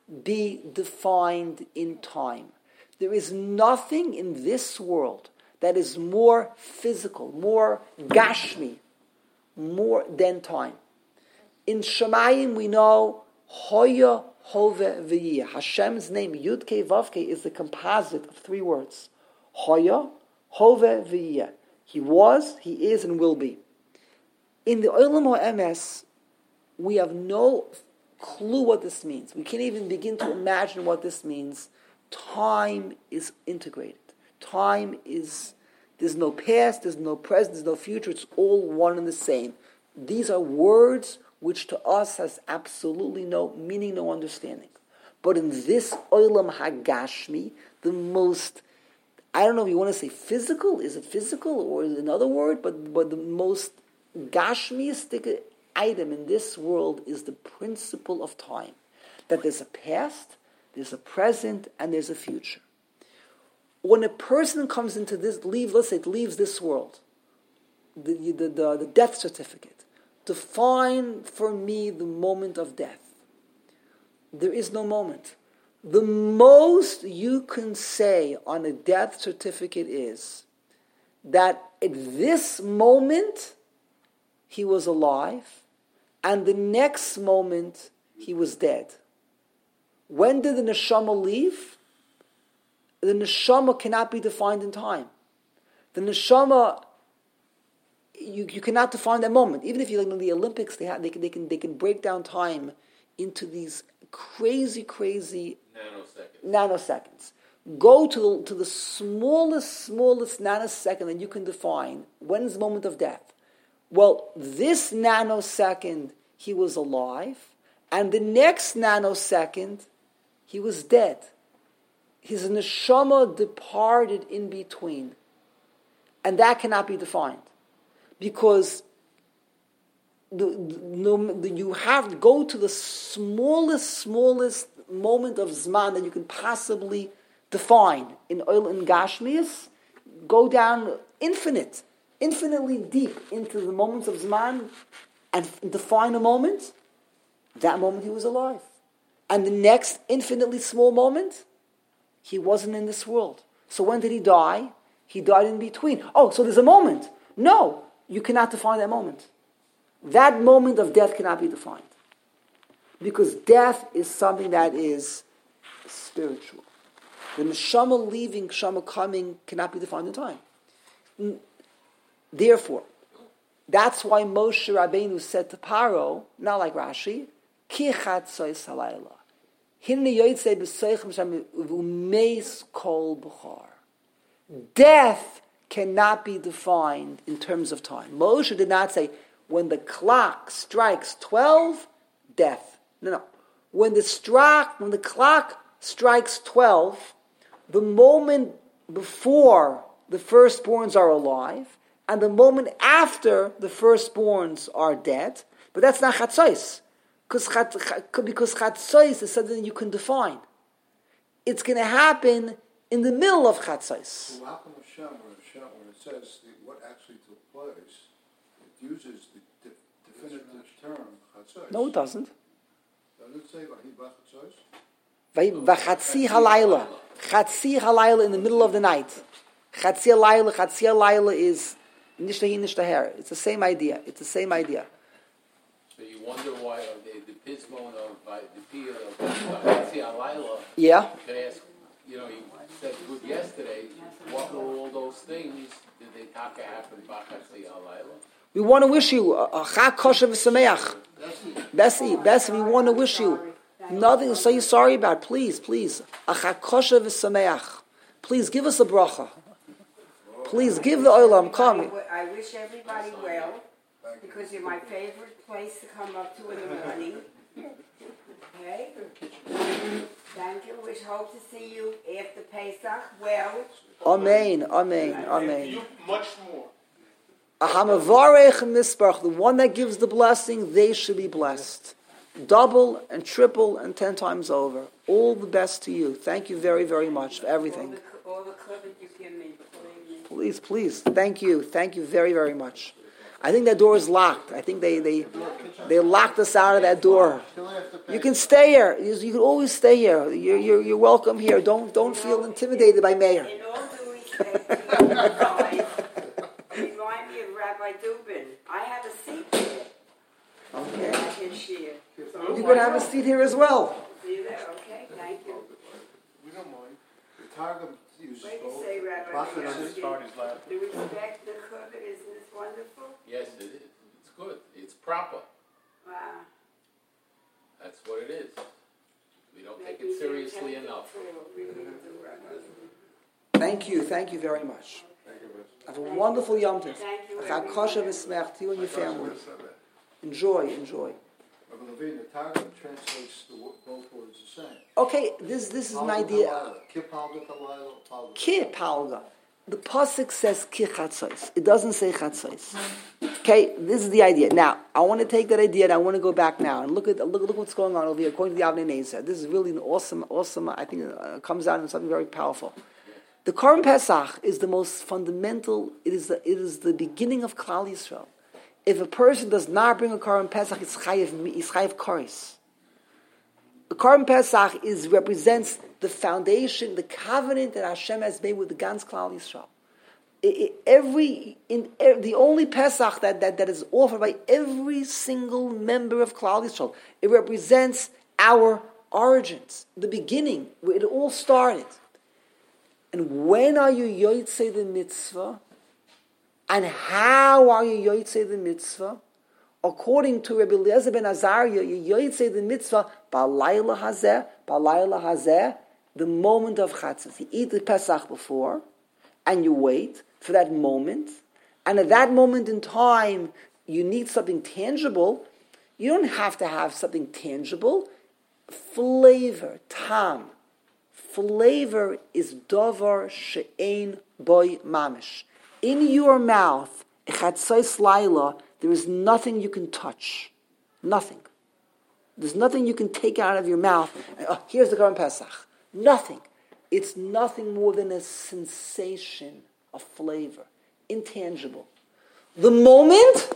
be defined in time. There is nothing in this world that is more physical, more gashmi, more than time. In Shemayim we know Hoya Hove V'yeh. Hashem's name, Yud Kei Vav Kei, is the composite of three words. Hoya Hove V'yeh. He was, he is, and will be. In the Olam HaEmes, we have no clue what this means. We can't even begin to imagine what this means. Time is integrated. Time is, there's no past, there's no present, there's no future. It's all one and the same. These are words which to us has absolutely no meaning, no understanding. But in this Olam HaGashmi, the most, I don't know if you want to say physical, is it physical or is it another word, but, but the most Gashmiistic item in this world is the principle of time. That there's a past, there's a present, and there's a future. When a person comes into this, leave, let's say it leaves this world, the, the, the, the death certificate, define for me the moment of death. There is no moment. The most you can say on a death certificate is that at this moment he was alive, and the next moment he was dead. When did the neshama leave? The neshama cannot be defined in time. The neshama, you, you cannot define that moment. Even if you look at the Olympics, they have, they can they can they can break down time into these crazy, crazy Nanoseconds. nanoseconds. Go to the, to the smallest, smallest nanosecond that you can define. When's the moment of death? Well, this nanosecond he was alive, and the next nanosecond he was dead. His neshama departed in between. And that cannot be defined. Because the, the, the, you have to go to the smallest, smallest moment of Zman that you can possibly define in Oil and Gashmias. Go down infinite, infinitely deep into the moments of Zman and define a moment. That moment he was alive. And the next infinitely small moment, he wasn't in this world. So when did he die? He died in between. Oh, so there's a moment. No, you cannot define that moment. That moment of death cannot be defined. Because death is something that is spiritual. The neshama leaving, neshama coming cannot be defined in time. Therefore, that's why Moshe Rabbeinu said to Paro, not like Rashi, Ki chatzois halayla. Death cannot be defined in terms of time. Moshe did not say, when the clock strikes twelve, death. No, no. When the, struck, when the clock strikes twelve, the moment before the firstborns are alive, and the moment after the firstborns are dead, but that's not chatzos. Because because chatzos is something you can define. It's going to happen in the middle of chatzos. Well, how come Hashem, when Hashem, when it says the, what actually took place, it uses the de- definitive term chatzos? No, it doesn't. Does it say vahi chatzos? V'chatzi halayla. Chatzi halayla in the middle of the night. Chatzi halayla, chatzi halayla is nishtahi nishtaher. It's the same idea. It's the same idea. So you wonder why uh, the, the pismon of uh, the pia of Vachatzi Alayla. Yeah. Could ask, you know, you said good yesterday. What were all those things? Did they taka happen Vachatzi Alayla? We want to wish you a chag kosher v'sameach. Bessie, Bessie, we want to wish you nothing to say sorry about. Please, please, a chag kosher v'sameach. Please give us a bracha. Please give the olam. Come. I wish everybody well. Because you're my favorite place to come up to in the morning. Okay? Thank you. Wish hope to see you after Pesach. Well. Amen. Amen. And Amen. you much more. Ahamavarech misbarach, the one that gives the blessing, they should be blessed. Double and triple and ten times over. All the best to you. Thank you very, very much for everything. All the, all the credit you give me. Please, please. Thank you. Thank you very, very much. I think that door is locked. I think they they they locked us out of that door. You can stay here. You, you can always stay here. You're, you're you're welcome here. Don't don't feel intimidated by Mayor. In all due respect to you guys, remind me of Rabbi Dubin. I have a seat here. Okay. I can share. You can have a seat here as well. See you there? Okay, thank you. We don't mind. The Targum uses What do you both. say, Rabbi? Bachman Yossi? and Party's loud. The respect, the cook, isn't this wonderful? Yes, it is. It's good. It's proper. Wow. That's what it is. We don't take Maybe it seriously they're enough. tempted to really do Rabbi. Thank you. Thank you very much. Have a wonderful Yom Tov. Thank you. Chag kosher v'smech to you and your family. Enjoy, enjoy. Rabbi Levine, the Targum translates the, wo- both words the same. Okay, this this is an idea. Kipalga kalayla, palga. Ki palga. The pasuk says ki chatzos. It doesn't say chatzos. Okay, this is the idea. Now, I want to take that idea and I want to go back now and look at look look what's going on over here. According to the Avnei Nezer, this is really an awesome, awesome. I think it uh, comes out in something very powerful. The Korban Pesach is the most fundamental. It is the it is the beginning of Klal Yisrael. If a person does not bring a Korban Pesach, it's chayiv it's chayiv koris. The Korban Pesach is represents the foundation, the covenant that Hashem has made with the Gans Klal Yisrael. It, it, every in er, the only Pesach that, that, that is offered by every single member of Klal Yisrael. It represents our origins, the beginning, where it all started. And when are you yotzei the mitzvah? And how are you yotzei the mitzvah? According to Rabbi Eliezer ben Azariah, you yotzei the mitzvah b'layla hazeh, b'layla hazeh, the moment of chatzos. You eat the Pesach before, and you wait for that moment. And at that moment in time, you need something tangible. You don't have to have something tangible. Flavor, tam. Flavor is davar she'ein boy mamish. In your mouth, chatzos laila, there is nothing you can touch. Nothing. There's nothing you can take out of your mouth. And, oh, here's the Korban Pesach. Nothing. It's nothing more than a sensation of flavor. Intangible. The moment,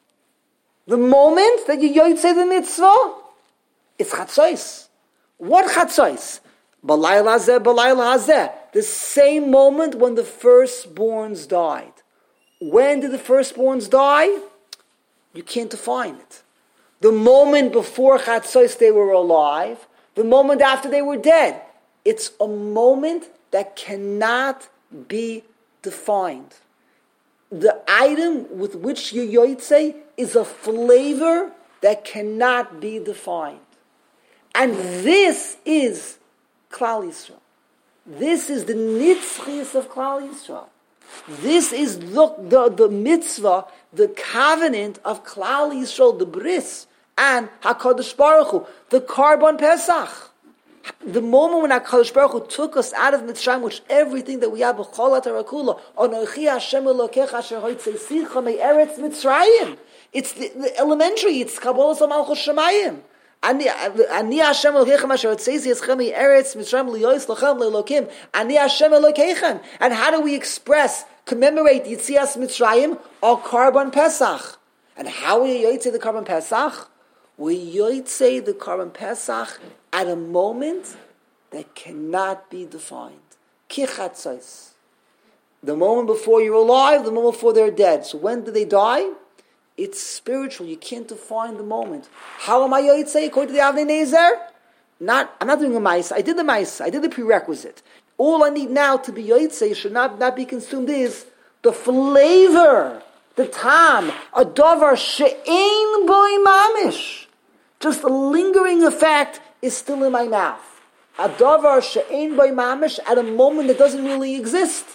the moment that you yotzei the mitzvah, it's chatzos. What chatzos? Balayla hazeh, balayla hazeh. The same moment when the firstborns died. When did the firstborns die? You can't define it. The moment before chatzos they were alive. The moment after they were dead. It's a moment that cannot be defined. The item with which you yotzei is a flavor that cannot be defined. And this is Klal Yisrael. This is the nitzchias of Klal Yisrael. This is the, the, the mitzvah, the covenant of Klal Yisrael, the bris, and HaKadosh Baruch Hu, the Korban Pesach. The moment when HaKadosh Baruch Hu took us out of Mitzrayim, which everything that we have, B'chol HaTarakula, Anochi Hashem Elokecha Asher Hoitzeisicha Me'eretz Mitzrayim. It's the, the elementary, it's Kabbalah Malchus Shemayim. Ani Hashem Elokeichem Asher Hoitzeisicha Me'eretz Mitzrayim Liyois Lachem Le'Elokim. Ani Hashem Elokeichem. And how do we express, commemorate Yitzias Mitzrayim? Or Korban Pesach. And how we yotzei the Korban Pesach? We yotzei the Korban Pesach at a moment that cannot be defined. Ki chatzos. The moment before you're alive, the moment before they're dead. So when do they die? It's spiritual. You can't define the moment. How am I yotzei according to the Avnei Nezer? Not, I'm not doing a mice. I did the mice. I did the prerequisite. All I need now to be yotzei should not, not be consumed is the flavor, the tam, a davar she'ein boi mamish. Just a lingering effect is still in my mouth. A davar she'ein boi mamish at a moment that doesn't really exist.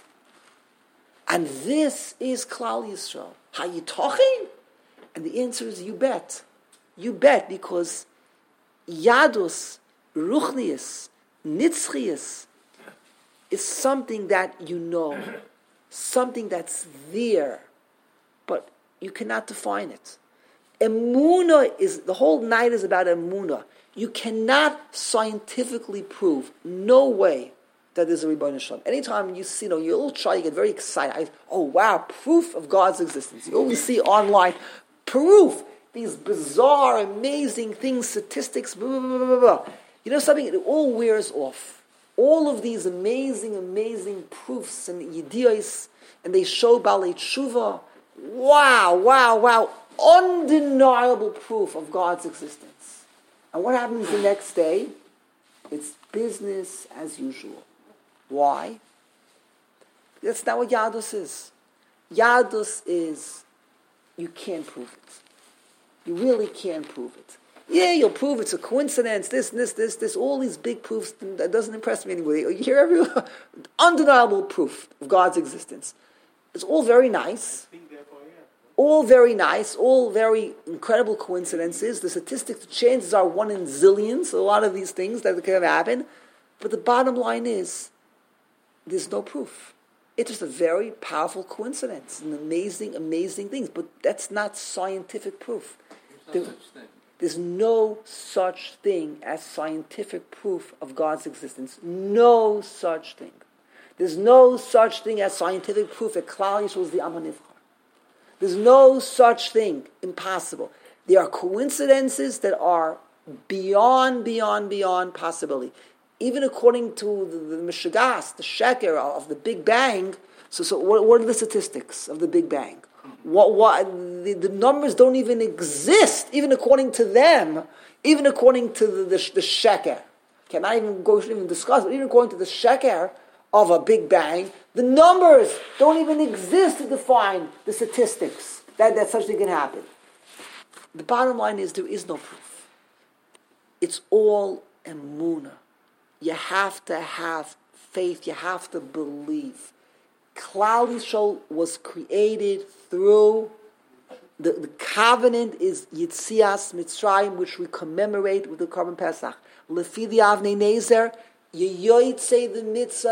And this is Klal Yisrael. How you talking? And the answer is you bet. You bet, because Yadus, Ruchnius, Nitzchius is something that you know. Something that's there. But you cannot define it. Emunah is, the whole night is about emunah. You cannot scientifically prove, no way, that there's a Rebbeinu Shalom. Anytime you see, you know, you're a little shy, you get very excited. I, oh, wow, proof of God's existence. You always see online, proof, these bizarre, amazing things, statistics, blah, blah, blah, blah, blah. You know something? It all wears off. All of these amazing, amazing proofs and yediyos, and they show Balei Tshuva. Wow, wow, wow. Undeniable proof of God's existence. And what happens the next day? It's business as usual. Why? That's not what Yadus is. Yadus is, you can't prove it. You really can't prove it. Yeah, you'll prove it's a coincidence, this, this, this, this, all these big proofs, that doesn't impress me anymore. You hear every undeniable proof of God's existence. It's all very nice. All very nice, all very incredible coincidences. The statistics, the chances are one in zillions, a lot of these things that can happen. But the bottom line is, there's no proof. It's just a very powerful coincidence, an amazing, amazing things. But that's not scientific proof. There, there's no such thing as scientific proof of God's existence. No such thing. There's no such thing as scientific proof that Klal Yisrael is the Am HaNivchar. There's no such thing. Impossible. There are coincidences that are beyond, beyond, beyond possibility. Even according to the, the Mishagas, the Sheker of the Big Bang, so, so what, what are the statistics of the Big Bang? What, what, the, the numbers don't even exist, even according to them, even according to the, the, the Sheker. Okay, not even go shouldn't even discuss it, even according to the Sheker of a Big Bang, the numbers don't even exist to define the statistics that, that such thing can happen. The bottom line is there is no proof. It's all emunah. You have to have faith. You have to believe. Klal Yisrael was created through the, the covenant is Yitzias Mitzrayim, which we commemorate with the Korban Pesach. Lefi the Avnei Nezer, Yeyoytze the mitzvah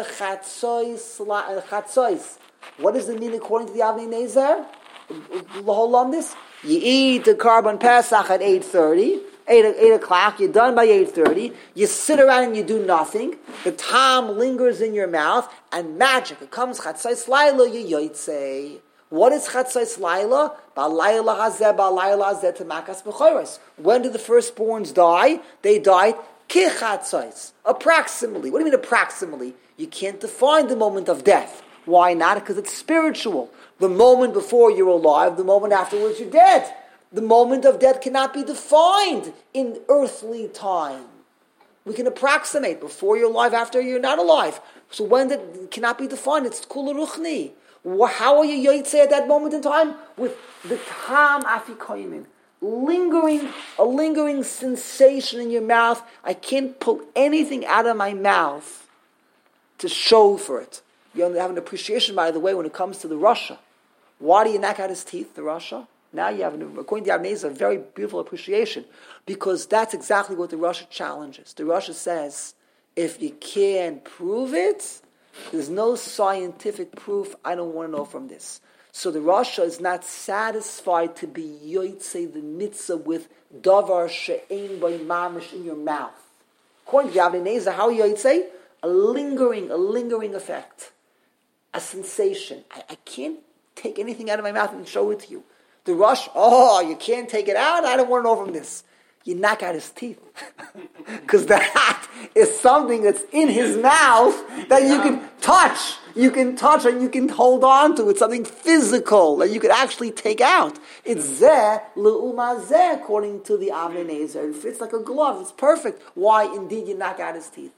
chatzois. What does it mean according to the Avnei Nezer? Hold on this. You eat the Korban Pesach at eight thirty. Eight, eight o'clock, you're done by eight thirty, you sit around and you do nothing, the tam lingers in your mouth, and magic, it comes chatzais laila, you yoytzei. What is chatzais laila? Ba'layla hazeh, ba'layla hazeh temakas b'choros. When did the firstborns die? They died kichatzais, approximately. What do you mean approximately? You can't define the moment of death. Why not? Because it's spiritual. The moment before you're alive, the moment afterwards you're dead. The moment of death cannot be defined in earthly time. We can approximate before you're alive, after you're not alive. So when that it cannot be defined, it's kula ruchni. How are you yoytzei at that moment in time? With the tam afikoyim, lingering, a lingering sensation in your mouth. I can't pull anything out of my mouth to show for it. You have an appreciation, by the way, when it comes to the Rasha. Why do you knock out his teeth, the Rasha? Now you have, according to Avnei, a very beautiful appreciation, because that's exactly what the Rasha challenges. The Rasha says, if you can't prove it, there's no scientific proof, I don't want to know from this. So the Rasha is not satisfied to be yoytzei the mitzvah with davar she'ein by mamish in your mouth. According to Avnei, how yoytzei? A lingering, a lingering effect. A sensation. I, I can't take anything out of my mouth and show it to you. The rush, oh, you can't take it out? I don't want to know from this. You knock out his teeth. Because that is something that's in his mouth that you can touch. You can touch and you can hold on to. It's something physical that you could actually take out. It's zeh le'uma zeh, according to the Avnei Nezer. It fits like a glove. It's perfect. Why, indeed, you knock out his teeth.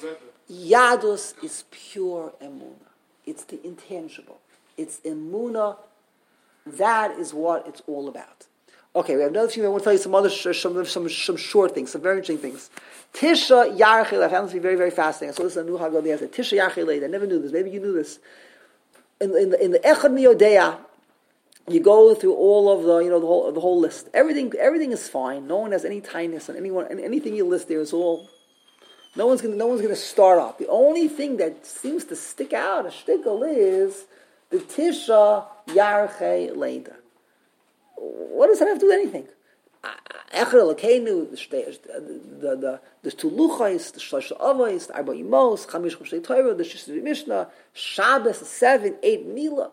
Yadus is pure emunah. It's the intangible. It's emunah. That is what it's all about. Okay, we have another few. I want to tell you some other sh- some, some some short things, some very interesting things. Tisha Yarchel. I found this to be very very fascinating. I saw this on New Haggadah yesterday. Tisha Yarchel. I never knew this. Maybe you knew this. In, in the in the Echad Miyodea, you go through all of the you know the whole the whole list. Everything everything is fine. No one has any tightness on anyone. And anything you list there is all. No one's gonna no one's gonna start up. The only thing that seems to stick out a shtickle is the Tisha Yarchei Leida. What does that have to do with anything? Echad Elokeinu, the the the two luchos, the shlosh avos, the arba imos, chamish chumshei Torah, the Shisri Mishnah, Shabbos, seven, eight Mila,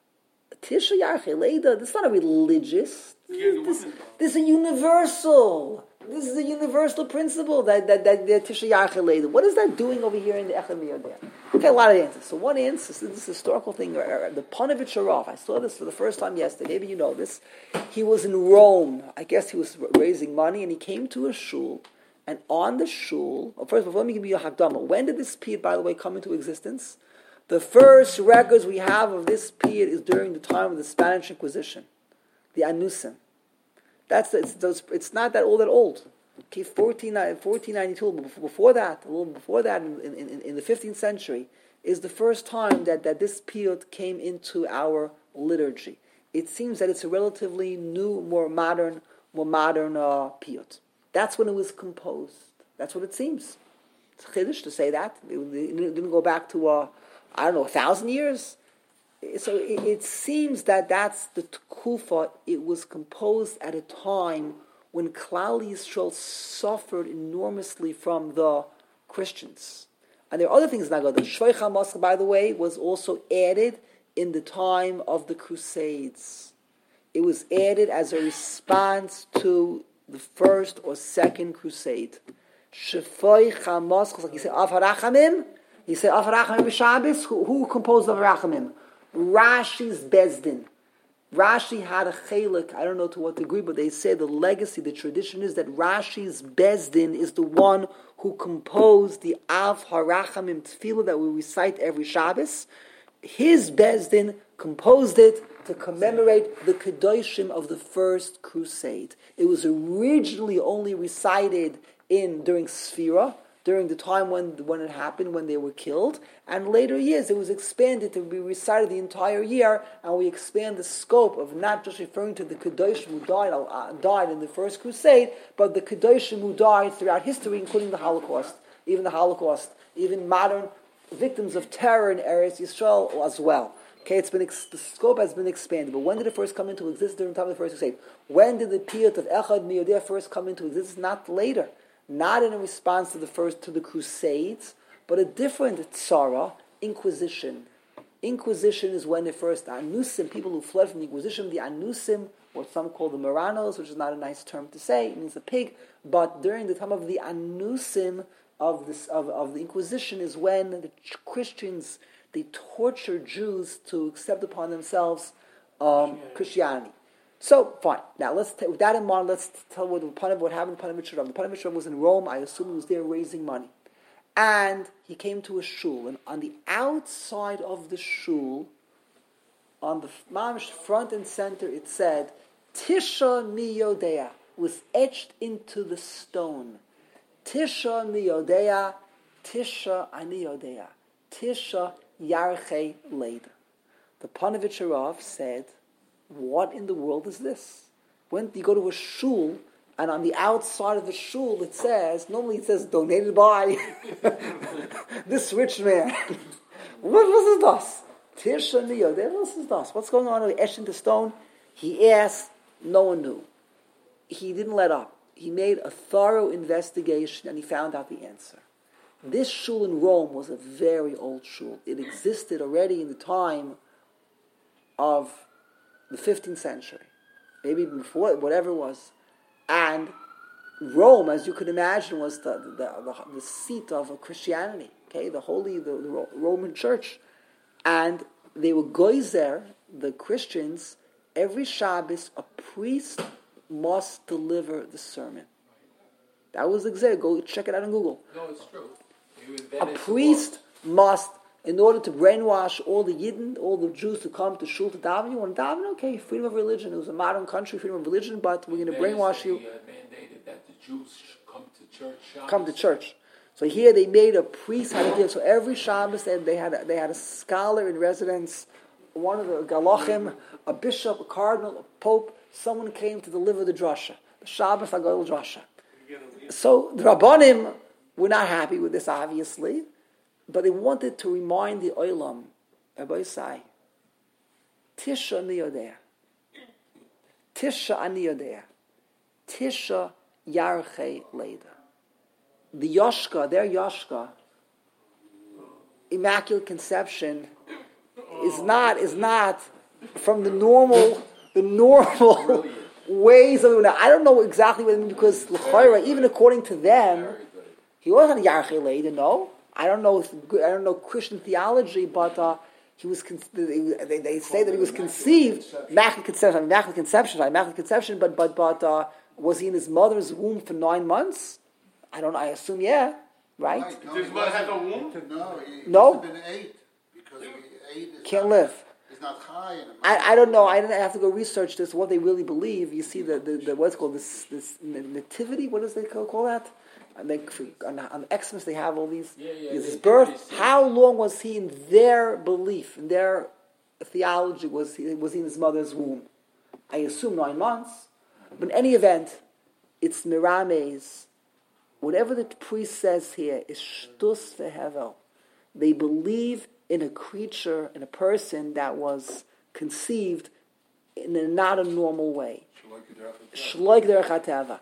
Tisha Yarchei Leida. This is not a religious. This, this is a universal. This is a universal principle that that that the Tisha Yarchei Leida. What is that doing over here in the Echad Miyodea? Okay, a lot of answers. So one answer is this historical thing. The Panovich Arav, I saw this for the first time yesterday. Maybe you know this. He was in Rome. I guess he was raising money, and he came to a shul. And on the shul, well, first of all, let me give you a hakdama. When did this period, by the way, come into existence? The first records we have of this period is during the time of the Spanish Inquisition, the Anusim. That's it's, those, it's not that all that old. Okay, fourteen ninety-two, before, before that, a little before that, in, in, in the fifteenth century, is the first time that, that this period came into our liturgy. It seems that it's a relatively new, more modern, more modern uh, period. That's when it was composed. That's what it seems. It's chiddush to say that. It, it didn't go back to, uh, I don't know, a thousand years. So it, it seems that that's the Tkufa. It was composed at a time when Klal Yisrael suffered enormously from the Christians. And there are other things that go. The Shvei HaMasach, by the way, was also added in the time of the Crusades. It was added as a response to the first or second crusade. Shvei HaMasach, like you say, Av HaRachamim, you say Av HaRachamim b'Shabbos, who, who composed Av HaRachamim? Rashi's Bezdin. Rashi had a chelik, I don't know to what degree, but they say the legacy, the tradition is that Rashi's Bezdin is the one who composed the Av HaRachamim Tefillah that we recite every Shabbos. His Bezdin composed it to commemorate the Kedoshim of the First Crusade. It was originally only recited in during Sfira, during the time when, when it happened, when they were killed. And later years, it was expanded to be recited the entire year, and we expand the scope of not just referring to the Kedoshim who died, uh, died in the First Crusade, but the Kedoshim who died throughout history, including the Holocaust, even the Holocaust, even modern victims of terror in Eretz Yisrael as well. Okay, it's been ex- the scope has been expanded. But when did it first come into existence? During the time of the First Crusade. When did the period of Echad Miyodea first come into existence? Not later. Not in a response to the first to the Crusades, but a different tzara, Inquisition. Inquisition is when the first Anusim, people who fled from the Inquisition, the Anusim, or some call the Maranos, which is not a nice term to say, it means a pig, but during the time of the Anusim of this of, of the Inquisition is when the Christians, they tortured Jews to accept upon themselves um, Christianity. So, fine. Now, let's take, with that in mind, let's tell what, what happened to Panovich Rav. The Panovich Rav was in Rome. I assume he was there raising money. And he came to a shul. And on the outside of the shul, on the mamish front and center, it said, Tisha Miyodea, was etched into the stone. Tisha Miyodea, Tisha Aniyodea, Tisha Yarchei Leida. The Panovich Rav said, what in the world is this? When you go to a shul, and on the outside of the shul it says, normally it says, donated by this rich man. What was this? Tisha Niyodeh, what is this? What's going on? Etched into stone? He asked, no one knew. He didn't let up. He made a thorough investigation and he found out the answer. This shul in Rome was a very old shul. It existed already in the time of the fifteenth century, maybe even before, whatever it was. And Rome, as you could imagine, was the the, the, the seat of Christianity, okay, the holy, the, the Roman church. And they were goyzer, the Christians, every Shabbos, a priest must deliver the sermon. That was exact. Go check it out on Google. No, it's true. A priest must, in order to brainwash all the Yidden, all the Jews to come to shul to daven. You want to daven? Okay, freedom of religion. It was a modern country, freedom of religion, but we're going to brainwash you. They uh, mandated that the Jews come to church. Shabbos. Come to church. So here they made a priest how to give. So every Shabbos they, they had a, they had a scholar in residence, one of the galachim, a bishop, a cardinal, a pope. Someone came to deliver the drasha, the Shabbos Hagadol drasha. So the Rabbanim were not happy with this, obviously. But they wanted to remind the Olam, Rabbi Isai, Tisha Ani Yodea. Tisha Ani Yodea. Tisha Yarche Leda. The Yoshka, their Yoshka, Immaculate Conception, is not is not from the normal the normal ways of. Now, I don't know exactly what it means because l'chayra, even according to them, he wasn't Yarche Leda. No, I don't know. If, I don't know Christian theology, but uh, he was. They, they say that he was conceived Immaculate Conception, Immaculate Conception, Immaculate Conception. But but but uh, was he in his mother's womb for nine months? I don't. I assume yeah. Right? Right, no, Does he mother have a wasn't- womb? No, he, he No? must have been eight because he, eight is Can't not, live. Is not high in a I, I don't know. I didn't have to go research this. What they really believe. You see the the, the what's called this this nativity. What does they call, call that? And they on, on Xmas they have all these. Yeah, yeah, his they- birth. they- How long was he in their belief, in their theology? Was he was he in his mother's womb? I assume nine months. But in any event, it's mirames. Whatever the priest says here is shtus vehevel. They believe in a creature, in a person that was conceived in a not a normal way. Shloik derech hateva.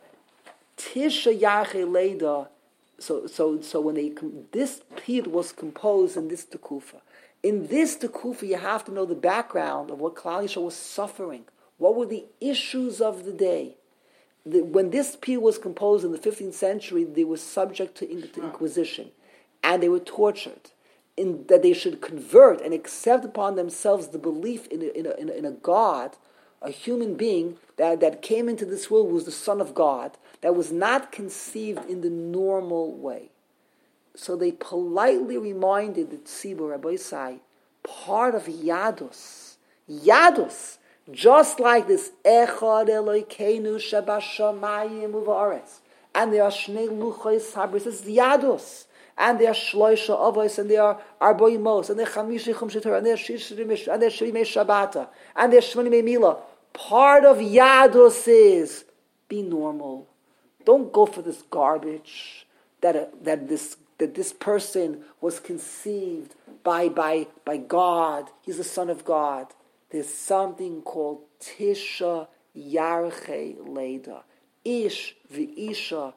Tisha Yarche Leda. So, so, so when they this pid was composed in this tekufa. In this tekufa, you have to know the background of what Klal Yisrael was suffering. What were the issues of the day? The, when this pid was composed in the fifteenth century, they were subject to, in, to Inquisition, and they were tortured. In that they should convert and accept upon themselves the belief in a, in a, in a, in a God, a human being that, that came into this world, was the Son of God, that was not conceived in the normal way. So they politely reminded the Tzibur, Rabbi Isai, part of Yadus, Yadus, just like this Echad Elokeinu Shebashamayim Uvaretz, and there are Shnei Luchos Habris, this is Yadus, and there are Shloisha Avos, and there are Arboimos, and there are Chamishi Chumshei Torah, and there are Shishrimei, and there are Shrimei Shabbata, and there are Shmonimei Mila. Part of Yadus is be normal. Don't go for this garbage that uh, that this that this person was conceived by by by God. He's the Son of God. There's something called Tisha Yarche Leda. Ish v'isha.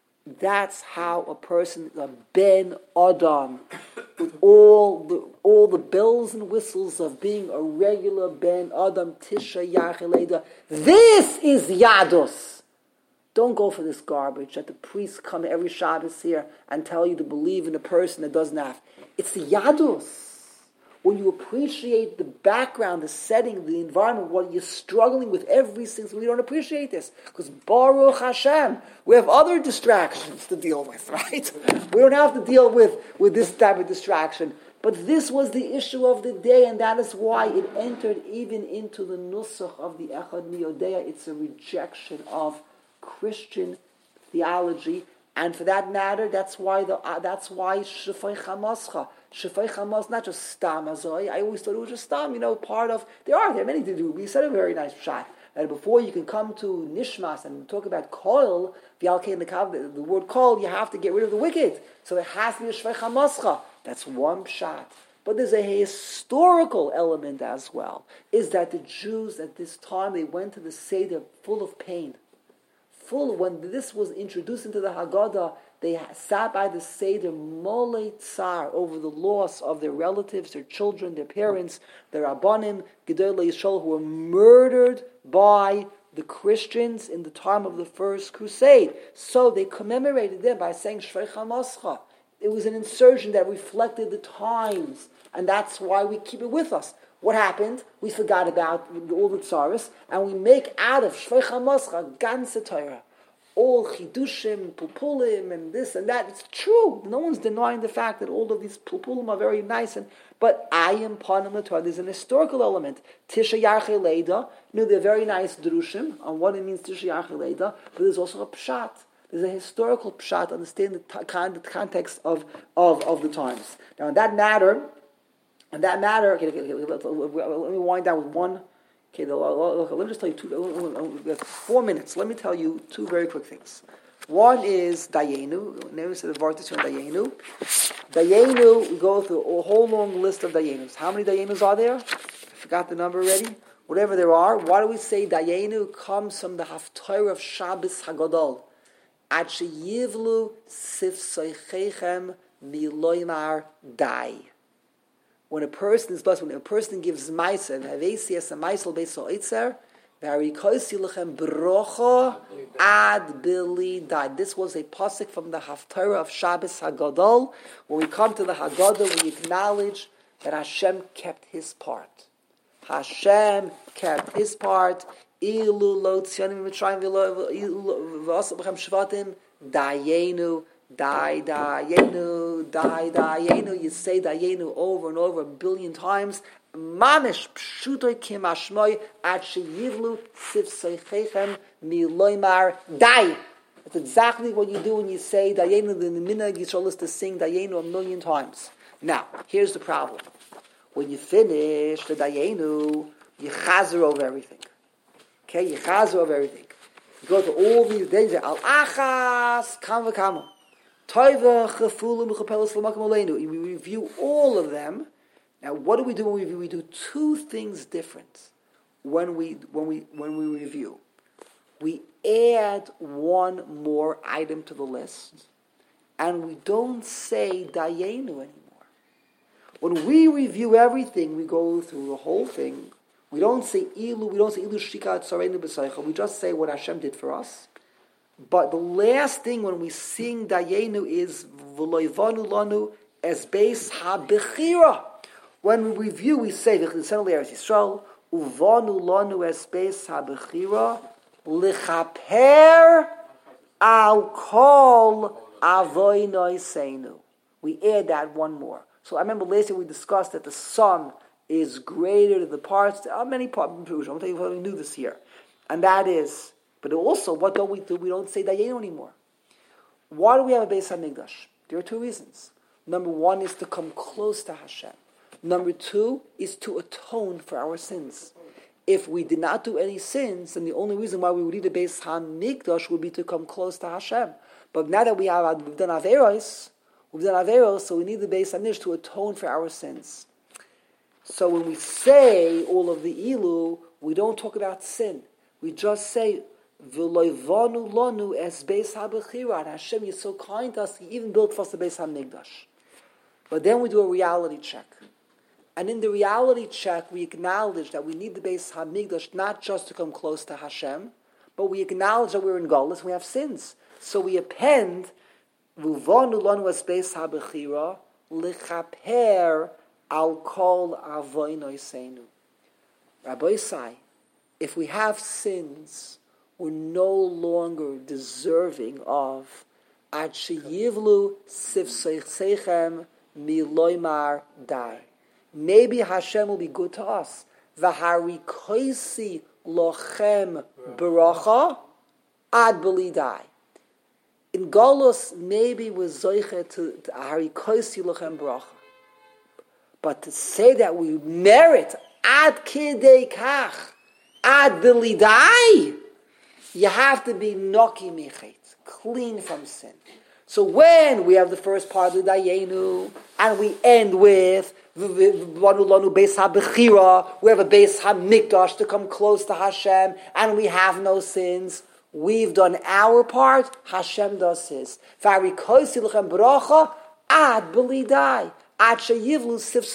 That's how a person, a Ben Adam, with all the all the bells and whistles of being a regular Ben Adam, Tisha Yarche Leda. This is Yadus. Don't go for this garbage that the priests come every Shabbos here and tell you to believe in a person that doesn't have. It's the Yadus. When you appreciate the background, the setting, the environment, what you're struggling with every single, we don't appreciate this. Because Baruch Hashem, we have other distractions to deal with, right? We don't have to deal with, with this type of distraction. But this was the issue of the day, and that is why it entered even into the nusach of the Echad Miyodea. It's a rejection of Christian theology. And for that matter, that's why the uh, that's why Shefay Chamascha. Shefay Chamas, not just Stam Azoi. I always thought it was just Stam, you know, part of, there are, there are many to do. We said a very nice shot. That before you can come to Nishmas and talk about Koil, the, the word Koil, you have to get rid of the wicked. So there has to be a Shefay Chamascha. That's one shot. But there's a historical element as well, is that the Jews at this time, they went to the Seder full of pain. Full, when this was introduced into the Haggadah, they sat by the Seder Molei Tsar over the loss of their relatives, their children, their parents, their Rabbanim, Gedolei Yisrael, who were murdered by the Christians in the time of the First Crusade. So they commemorated them by saying Shvei Chamascha. It was an insurgent that reflected the times, and that's why we keep it with us. What happened? We forgot about all the tsaris, and we make out of Shvei Chamascha ganze Torah. All chidushim, pulpulim, and this and that. It's true. No one's denying the fact that all of these pulpulim are very nice. And but I am panim l'Torah. There's an historical element. Tisha Yarche Leda. You know, they're very nice drushim on what it means Tisha Yarche Leda. But there's also a pshat. There's a historical pshat. Understand the, t- the context of, of, of the times. Now, in that matter, in that matter, okay, okay, okay, let, let me wind down with one. Okay, let me just tell you two, four minutes. Let me tell you two very quick things. One is Dayenu. Never said the Vartis on Dayenu. Dayenu, we go through a whole long list of Dayenus. How many Dayenus are there? I forgot the number already. whatever there are. Why do we say Dayenu comes from the Haftarah of Shabbos Hagadol? Ad sheyivlu sifsoichechem miloymar dai. When a person is blessed, when a person gives ma'aser, v'avesi as a ma'aser beiso itzer, v'harikosi lechem brocha ad bili dai. This was a pasuk from the Haftarah of Shabbos Hagadol. When we come to the Haggadah, we acknowledge that Hashem kept His part. Hashem kept His part. Ilu lo tzionim mitzrayim v'asa b'chem shvatim dayenu, die, dayenu, die, dayenu. You say dayenu over and over a billion times. Mamish pshutoy kimashmoy ad sheyivlu sifseichechem miloymar die. That's exactly what you do when you say dayenu. The minhag Yisrael is to sing dayenu a million times. Now, here's the problem. When you finish the dayenu, you chazer over everything. Okay, you chazer over everything. You go to all these days. Al achas kam v'kama, toiva chefulu mechapelos l'makam aleinu. We review all of them. Now, what do we do when we review? We do two things different when we when we when we review. We add one more item to the list, and we don't say dayenu anymore. When we review everything, we go through the whole thing. We don't say ilu, we don't say ilu shika tzarenu b'saycha. We just say what Hashem did for us. But the last thing when we sing dayenu is v'loivanu lanu es beis ha-bechira. When we review, we say v'chlisenu le'eretz Yisrael uvanu lanu es beis ha-bechira l'chaper al kol avoy noiseinu. We add that one more. So I remember last year we discussed that the sum is greater than the parts. There are many parts in Perush. I'm going to tell you how we knew this here. And that is, but also, what don't we do? We don't say Dayenu anymore. Why do we have a Beis HaMikdash? There are two reasons. Number one is to come close to Hashem. Number two is to atone for our sins. If we did not do any sins, then the only reason why we would need a Beis HaMikdash would be to come close to Hashem. But now that we have we've done Averos, we've done Averos, so we need the Beis HaMikdash to atone for our sins. So when we say all of the ilu, we don't talk about sin. We just say, "V'loivanu lanu es beis habechira." Hashem is so kind to us; He even built for us the Beis Hamikdash. But then we do a reality check, and in the reality check, we acknowledge that we need the Beis Hamikdash not just to come close to Hashem, but we acknowledge that we're in Galus, we have sins. So we append, "V'vanu lanu es beis habechira l'chaper." I'll call avoy noiseinu. Rabbi Isai, if we have sins, we're no longer deserving of ad sheyivlu sifseichem miloymar dai. Maybe Hashem will be good to us. V'harikoisi lochem beracha ad beli dai. In Golus, maybe we're zoiche to harikoisi lochem beracha. But to say that we merit ad kidei kach, ad bilidai, you have to be noki michet, clean from sin. So when we have the first part of the dayenu, and we end with v'vanu lanu beis habechira, we have a beis hamikdash to come close to Hashem, and we have no sins. We've done our part. Hashem does His. V'harikosi lechem bracha ad bilidai. You're going to say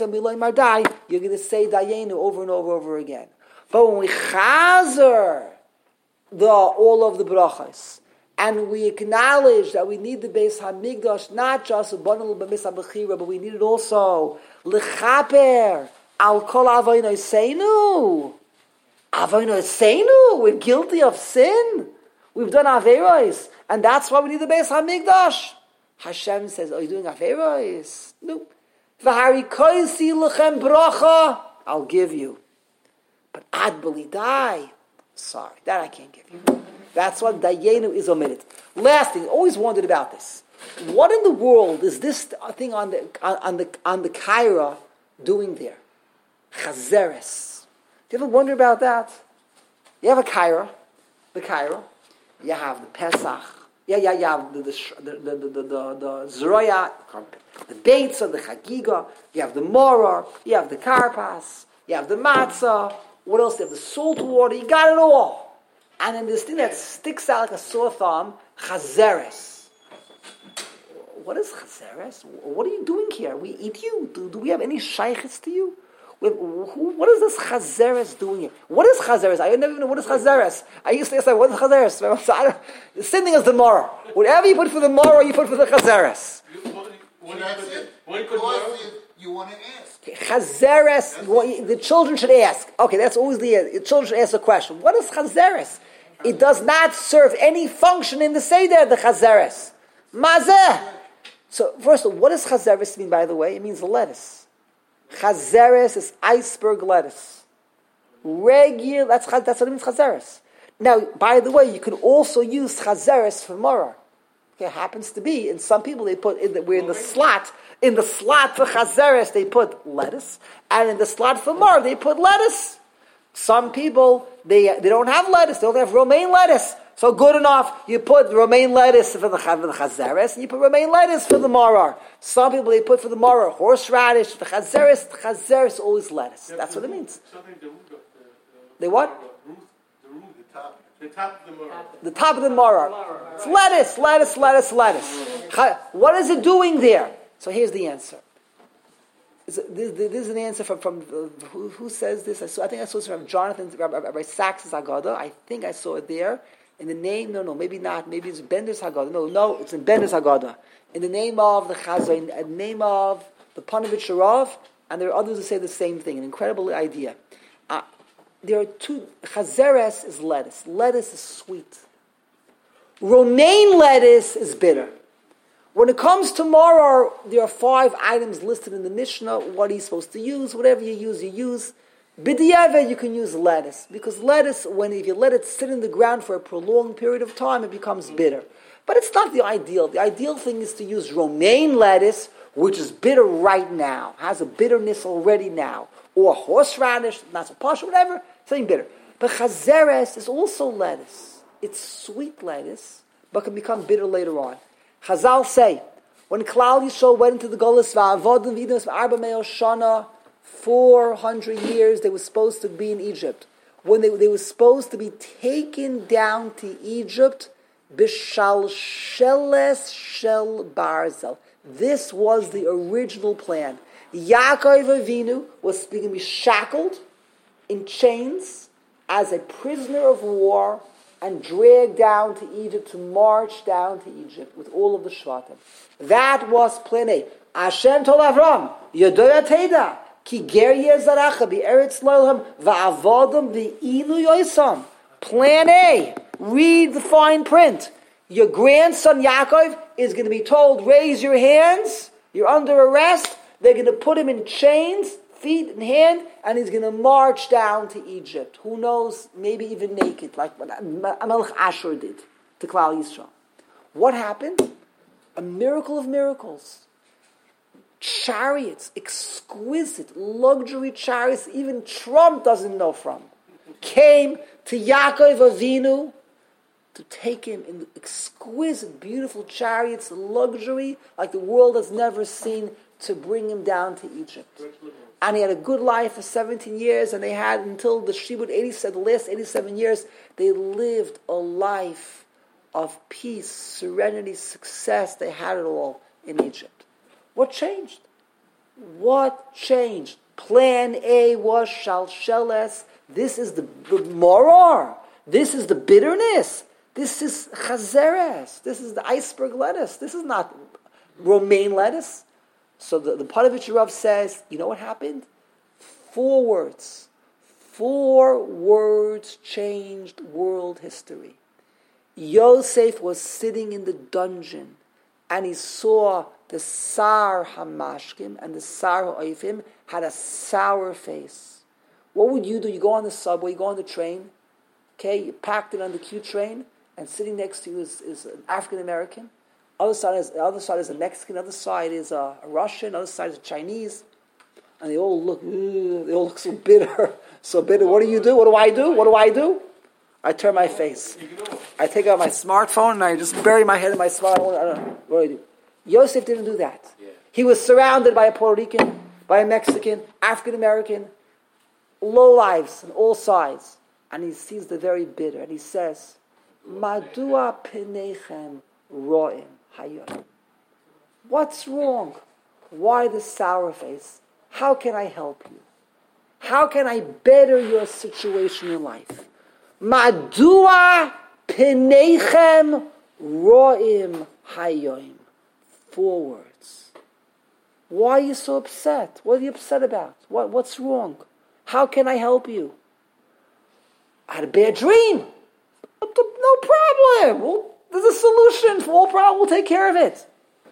dayenu over and over and over again. But when we chazer the all of the brachas, and we acknowledge that we need the Beis Hamikdash, not just a bundle of Beis Hamikdash, but we need it also lechaper al kol avono seinu. Avono seinu. We're guilty of sin. We've done averos, and that's why we need the Beis Hamikdash. Hashem says, "Are you doing averos?" Nope. V'harikoisi lechem bracha, I'll give you. But ad belidai, sorry, that I can't give you. That's what dayenu is omitted. Last thing, always wondered about this. What in the world is this thing on the on the on the kaira doing there? Chazeres. Do you ever wonder about that? You have a kaira, the kaira. You have the Pesach. Yeah, yeah, yeah. The the the the the, the, the Zroya, the Beitza, the Chagiga. You have the Moror. You have the Karpas. You have the Matzah. What else? They have the salt water. You got it all. And then this thing that sticks out like a sore thumb, chazeres. What is chazeres? What are you doing here? We eat you. Do, do we have any shaykhs to you? We have, who, what is this chazeres doing here? What is chazeres? I never even know what is chazeres. I used to say, what is chazeres? The same thing as the morah. Whatever you put for the morah, you put for the chazeres. When That's you it. when you Because could you, you want to ask. Chazeres, what, the children should ask. Okay, that's always the, the children should ask a question. What is chazeres? It does not serve any function in the Seder, the chazeres. Mazeh. So, first of all, what does chazeres mean, by the way? It means lettuce. Chazeres is iceberg lettuce. Regular, that's, that's what it means, chazeres. Now, by the way, you can also use chazeres for morah. Okay, it happens to be, and some people, they put, in the, we're in the slot, in the slot for chazeres, they put lettuce, and in the slot for morah, they put lettuce. Some people, they they don't have lettuce, they only have romaine lettuce. So good enough, you put romaine lettuce for the, for the chazeres, and you put romaine lettuce for the morah. Some people, they put for the morah horseradish, the chazeres, the chazeres always lettuce. That's what it means. They what? The top of the morah. The top of the morah. It's lettuce, lettuce, lettuce, lettuce. What is it doing there? So here's the answer. This is an answer from, from uh, who, who says this? I, saw, I think I saw this from Jonathan, Rabbi Sachs' Haggadah. I think I saw it there. In the name, no, no, maybe not. Maybe it's Bender's Haggadah. No, no, it's in Bender's Haggadah. In the name of the Chazon, in the name of the Panovich Rav, and there are others who say the same thing. An incredible idea. Uh, there are two. Chazeres is lettuce. Lettuce is sweet. Romaine lettuce is bitter. When it comes to morah, there are five items listed in the Mishnah. What are you supposed to use? Whatever you use, you use. B'diavad, you can use lettuce. Because lettuce, when if you let it sit in the ground for a prolonged period of time, it becomes bitter. But it's not the ideal. The ideal thing is to use romaine lettuce, which is bitter right now, has a bitterness already now. Or horseradish, not so posh, whatever, something bitter. But chazeres is also lettuce. It's sweet lettuce, but can become bitter later on. Chazal say, when Klal Yisrael went into the Golus va'avodim v'idnos v'arba me'o shana, four hundred years they were supposed to be in Egypt. When they, they were supposed to be taken down to Egypt, b'shalsheles shel barzel. This was the original plan. Yaakov Avinu was going to be shackled in chains as a prisoner of war and dragged down to Egypt to march down to Egypt with all of the Shvatim. That was plan A. Hashem told Avram, Yodoya Teda, Ki ger yezaracha bi eretz loilham va'avodam v'ilu yoisam. Plan A. Read the fine print. Your grandson Yaakov is going to be told, raise your hands, you're under arrest. They're going to put him in chains, feet and hand, and he's going to march down to Egypt. Who knows, maybe even naked, like what Amalek Ashur did to Klal Yisrael. What happened? A miracle of miracles. Chariots, exquisite, luxury chariots, even Trump doesn't know from, came to Yaakov Avinu to take him in exquisite, beautiful chariots, luxury, like the world has never seen, to bring him down to Egypt. And he had a good life for seventeen years, and they had, until the Shibud, eighty-seven, the last eighty-seven years, they lived a life of peace, serenity, success. They had it all in Egypt. What changed? What changed? Plan A was shalsheles. This is the, the morah. This is the bitterness. This is chazeres. This is the iceberg lettuce. This is not romaine lettuce. So the, the Panovich Rav says, you know what happened? Four words. Four words changed world history. Yosef was sitting in the dungeon, and he saw the Sar Hamashkim and the Sar Ha'oifim had a sour face. What would you do? You go on the subway, you go on the train, okay, you packed it on the Q train, and sitting next to you is, is an African American. Other side is the other side is a Mexican. Other side is a, a Russian. Other side is a Chinese, and they all look. They all look so bitter, so bitter. What do you do? What do I do? What do I do? I turn my face. I take out my smartphone and I just bury my head in my smartphone. I don't know. What do I do? Yosef didn't do that. He was surrounded by a Puerto Rican, by a Mexican, African American. lowlifes on all sides. And he sees the very bitter. And he says, Madua penechem ro'im hayom. What's wrong? Why the sour face? How can I help you? How can I better your situation in life? Madua penechem ro'im hayom. Four words. Why are you so upset? What are you upset about? What, what's wrong? How can I help you? I had a bad dream. No problem. Well, there's a solution for all problems. We'll take care of it.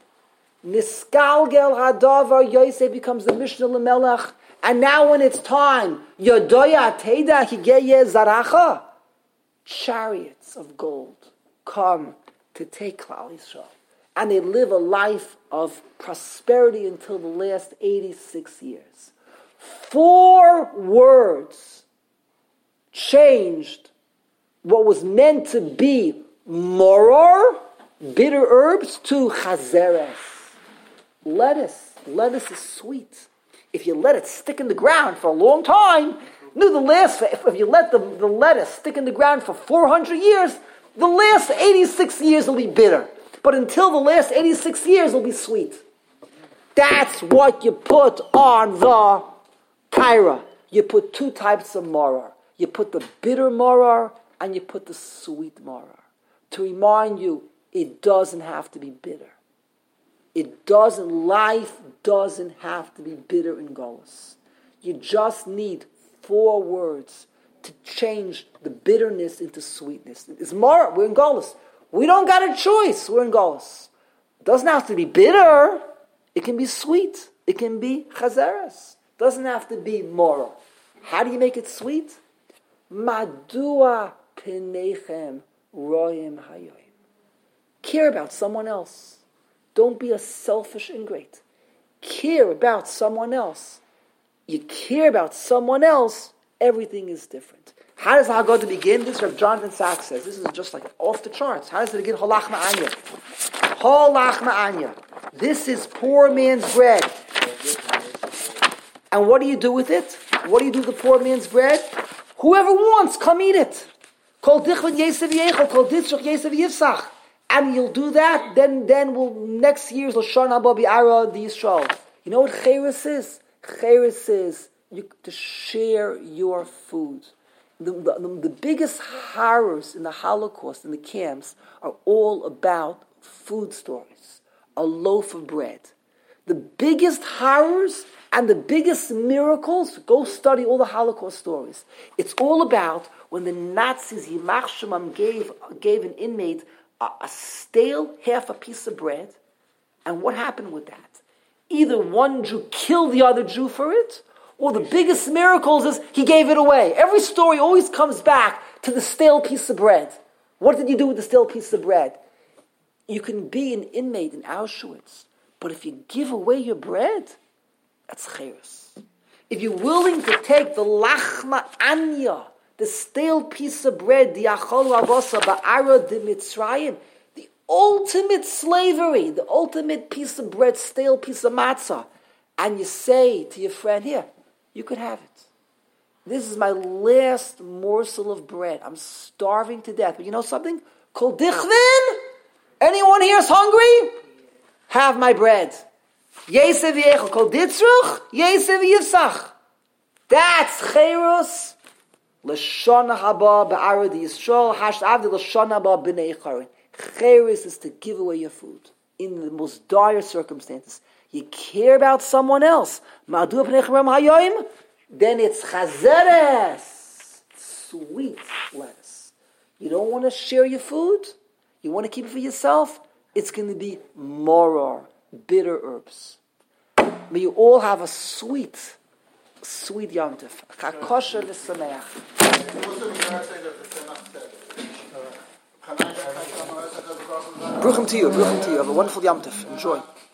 Niskalgel hadavar Yosef becomes the Mishnah L'Melech. And now when it's time, Yodoya Teda Higeye Zaracha, chariots of gold come to take Klal Yisrael. And they live a life of prosperity until the last eighty-six years. Four words changed what was meant to be moror, bitter herbs, to chazeres. Lettuce. Lettuce is sweet. If you let it stick in the ground for a long time, no, the last, if, if you let the, the lettuce stick in the ground for four hundred years, the last eighty-six years will be bitter. But until the last eighty-six years, it'll be sweet. That's what you put on the kaira. You put two types of maror. You put the bitter maror and you put the sweet maror. To remind you, it doesn't have to be bitter. It doesn't, life doesn't have to be bitter in Golus. You just need four words to change the bitterness into sweetness. It's maror, we're in Golus. We don't got a choice. We're in Golus. It doesn't have to be bitter. It can be sweet. It can be chazeres. It doesn't have to be moral. How do you make it sweet? Madua penechem roim hayoim. Care about someone else. Don't be a selfish ingrate. Care about someone else. You care about someone else, everything is different. How does the Haggadah begin? This Rav Jonathan Sachs says. This is just like off the charts. How does it begin? Holach ma'anya. Holach ma'anya. This is poor man's bread. And what do you do with it? What do you do with the poor man's bread? Whoever wants, come eat it. Kol dichvat yesev yechol, kol ditzrach yesev yifsach. And you'll do that, then then we'll, next year's Lashon Haba Bi'ara the Yisrael. You know what Cheres is? Cheres is you, to share your food. The, the, the biggest horrors in the Holocaust, in the camps, are all about food stories. A loaf of bread. The biggest horrors and the biggest miracles, go study all the Holocaust stories. It's all about when the Nazis, Yimach Shemam, gave, gave an inmate a, a stale half a piece of bread, and what happened with that? Either one Jew killed the other Jew for it, or the biggest miracles is he gave it away. Every story always comes back to the stale piece of bread. What did you do with the stale piece of bread? You can be an inmate in Auschwitz, but if you give away your bread, that's cheres. If you're willing to take the lachma anya, the stale piece of bread, the achol avosa ba'ara de Mitzrayim, the ultimate slavery, the ultimate piece of bread, stale piece of matzah, and you say to your friend, here, you could have it. This is my last morsel of bread. I'm starving to death. But you know something? Kol dichvin? Anyone here is hungry? Have my bread. Yesev yechol kol ditzruch, yesev yifsach. That's cheros. L'shon haba ba'ara di Yisrael, hash avdi l'shon haba b'nei charin. Cheros is to give away your food in the most dire circumstances. You care about someone else. Then it's chazeres, sweet lettuce. You don't want to share your food? You want to keep it for yourself? It's going to be moror, bitter herbs. May you all have a sweet, sweet Yom Tov. Chakosher v'sameach. Bruchim to you, bruchim to you. Have a wonderful Yom Tov. Enjoy.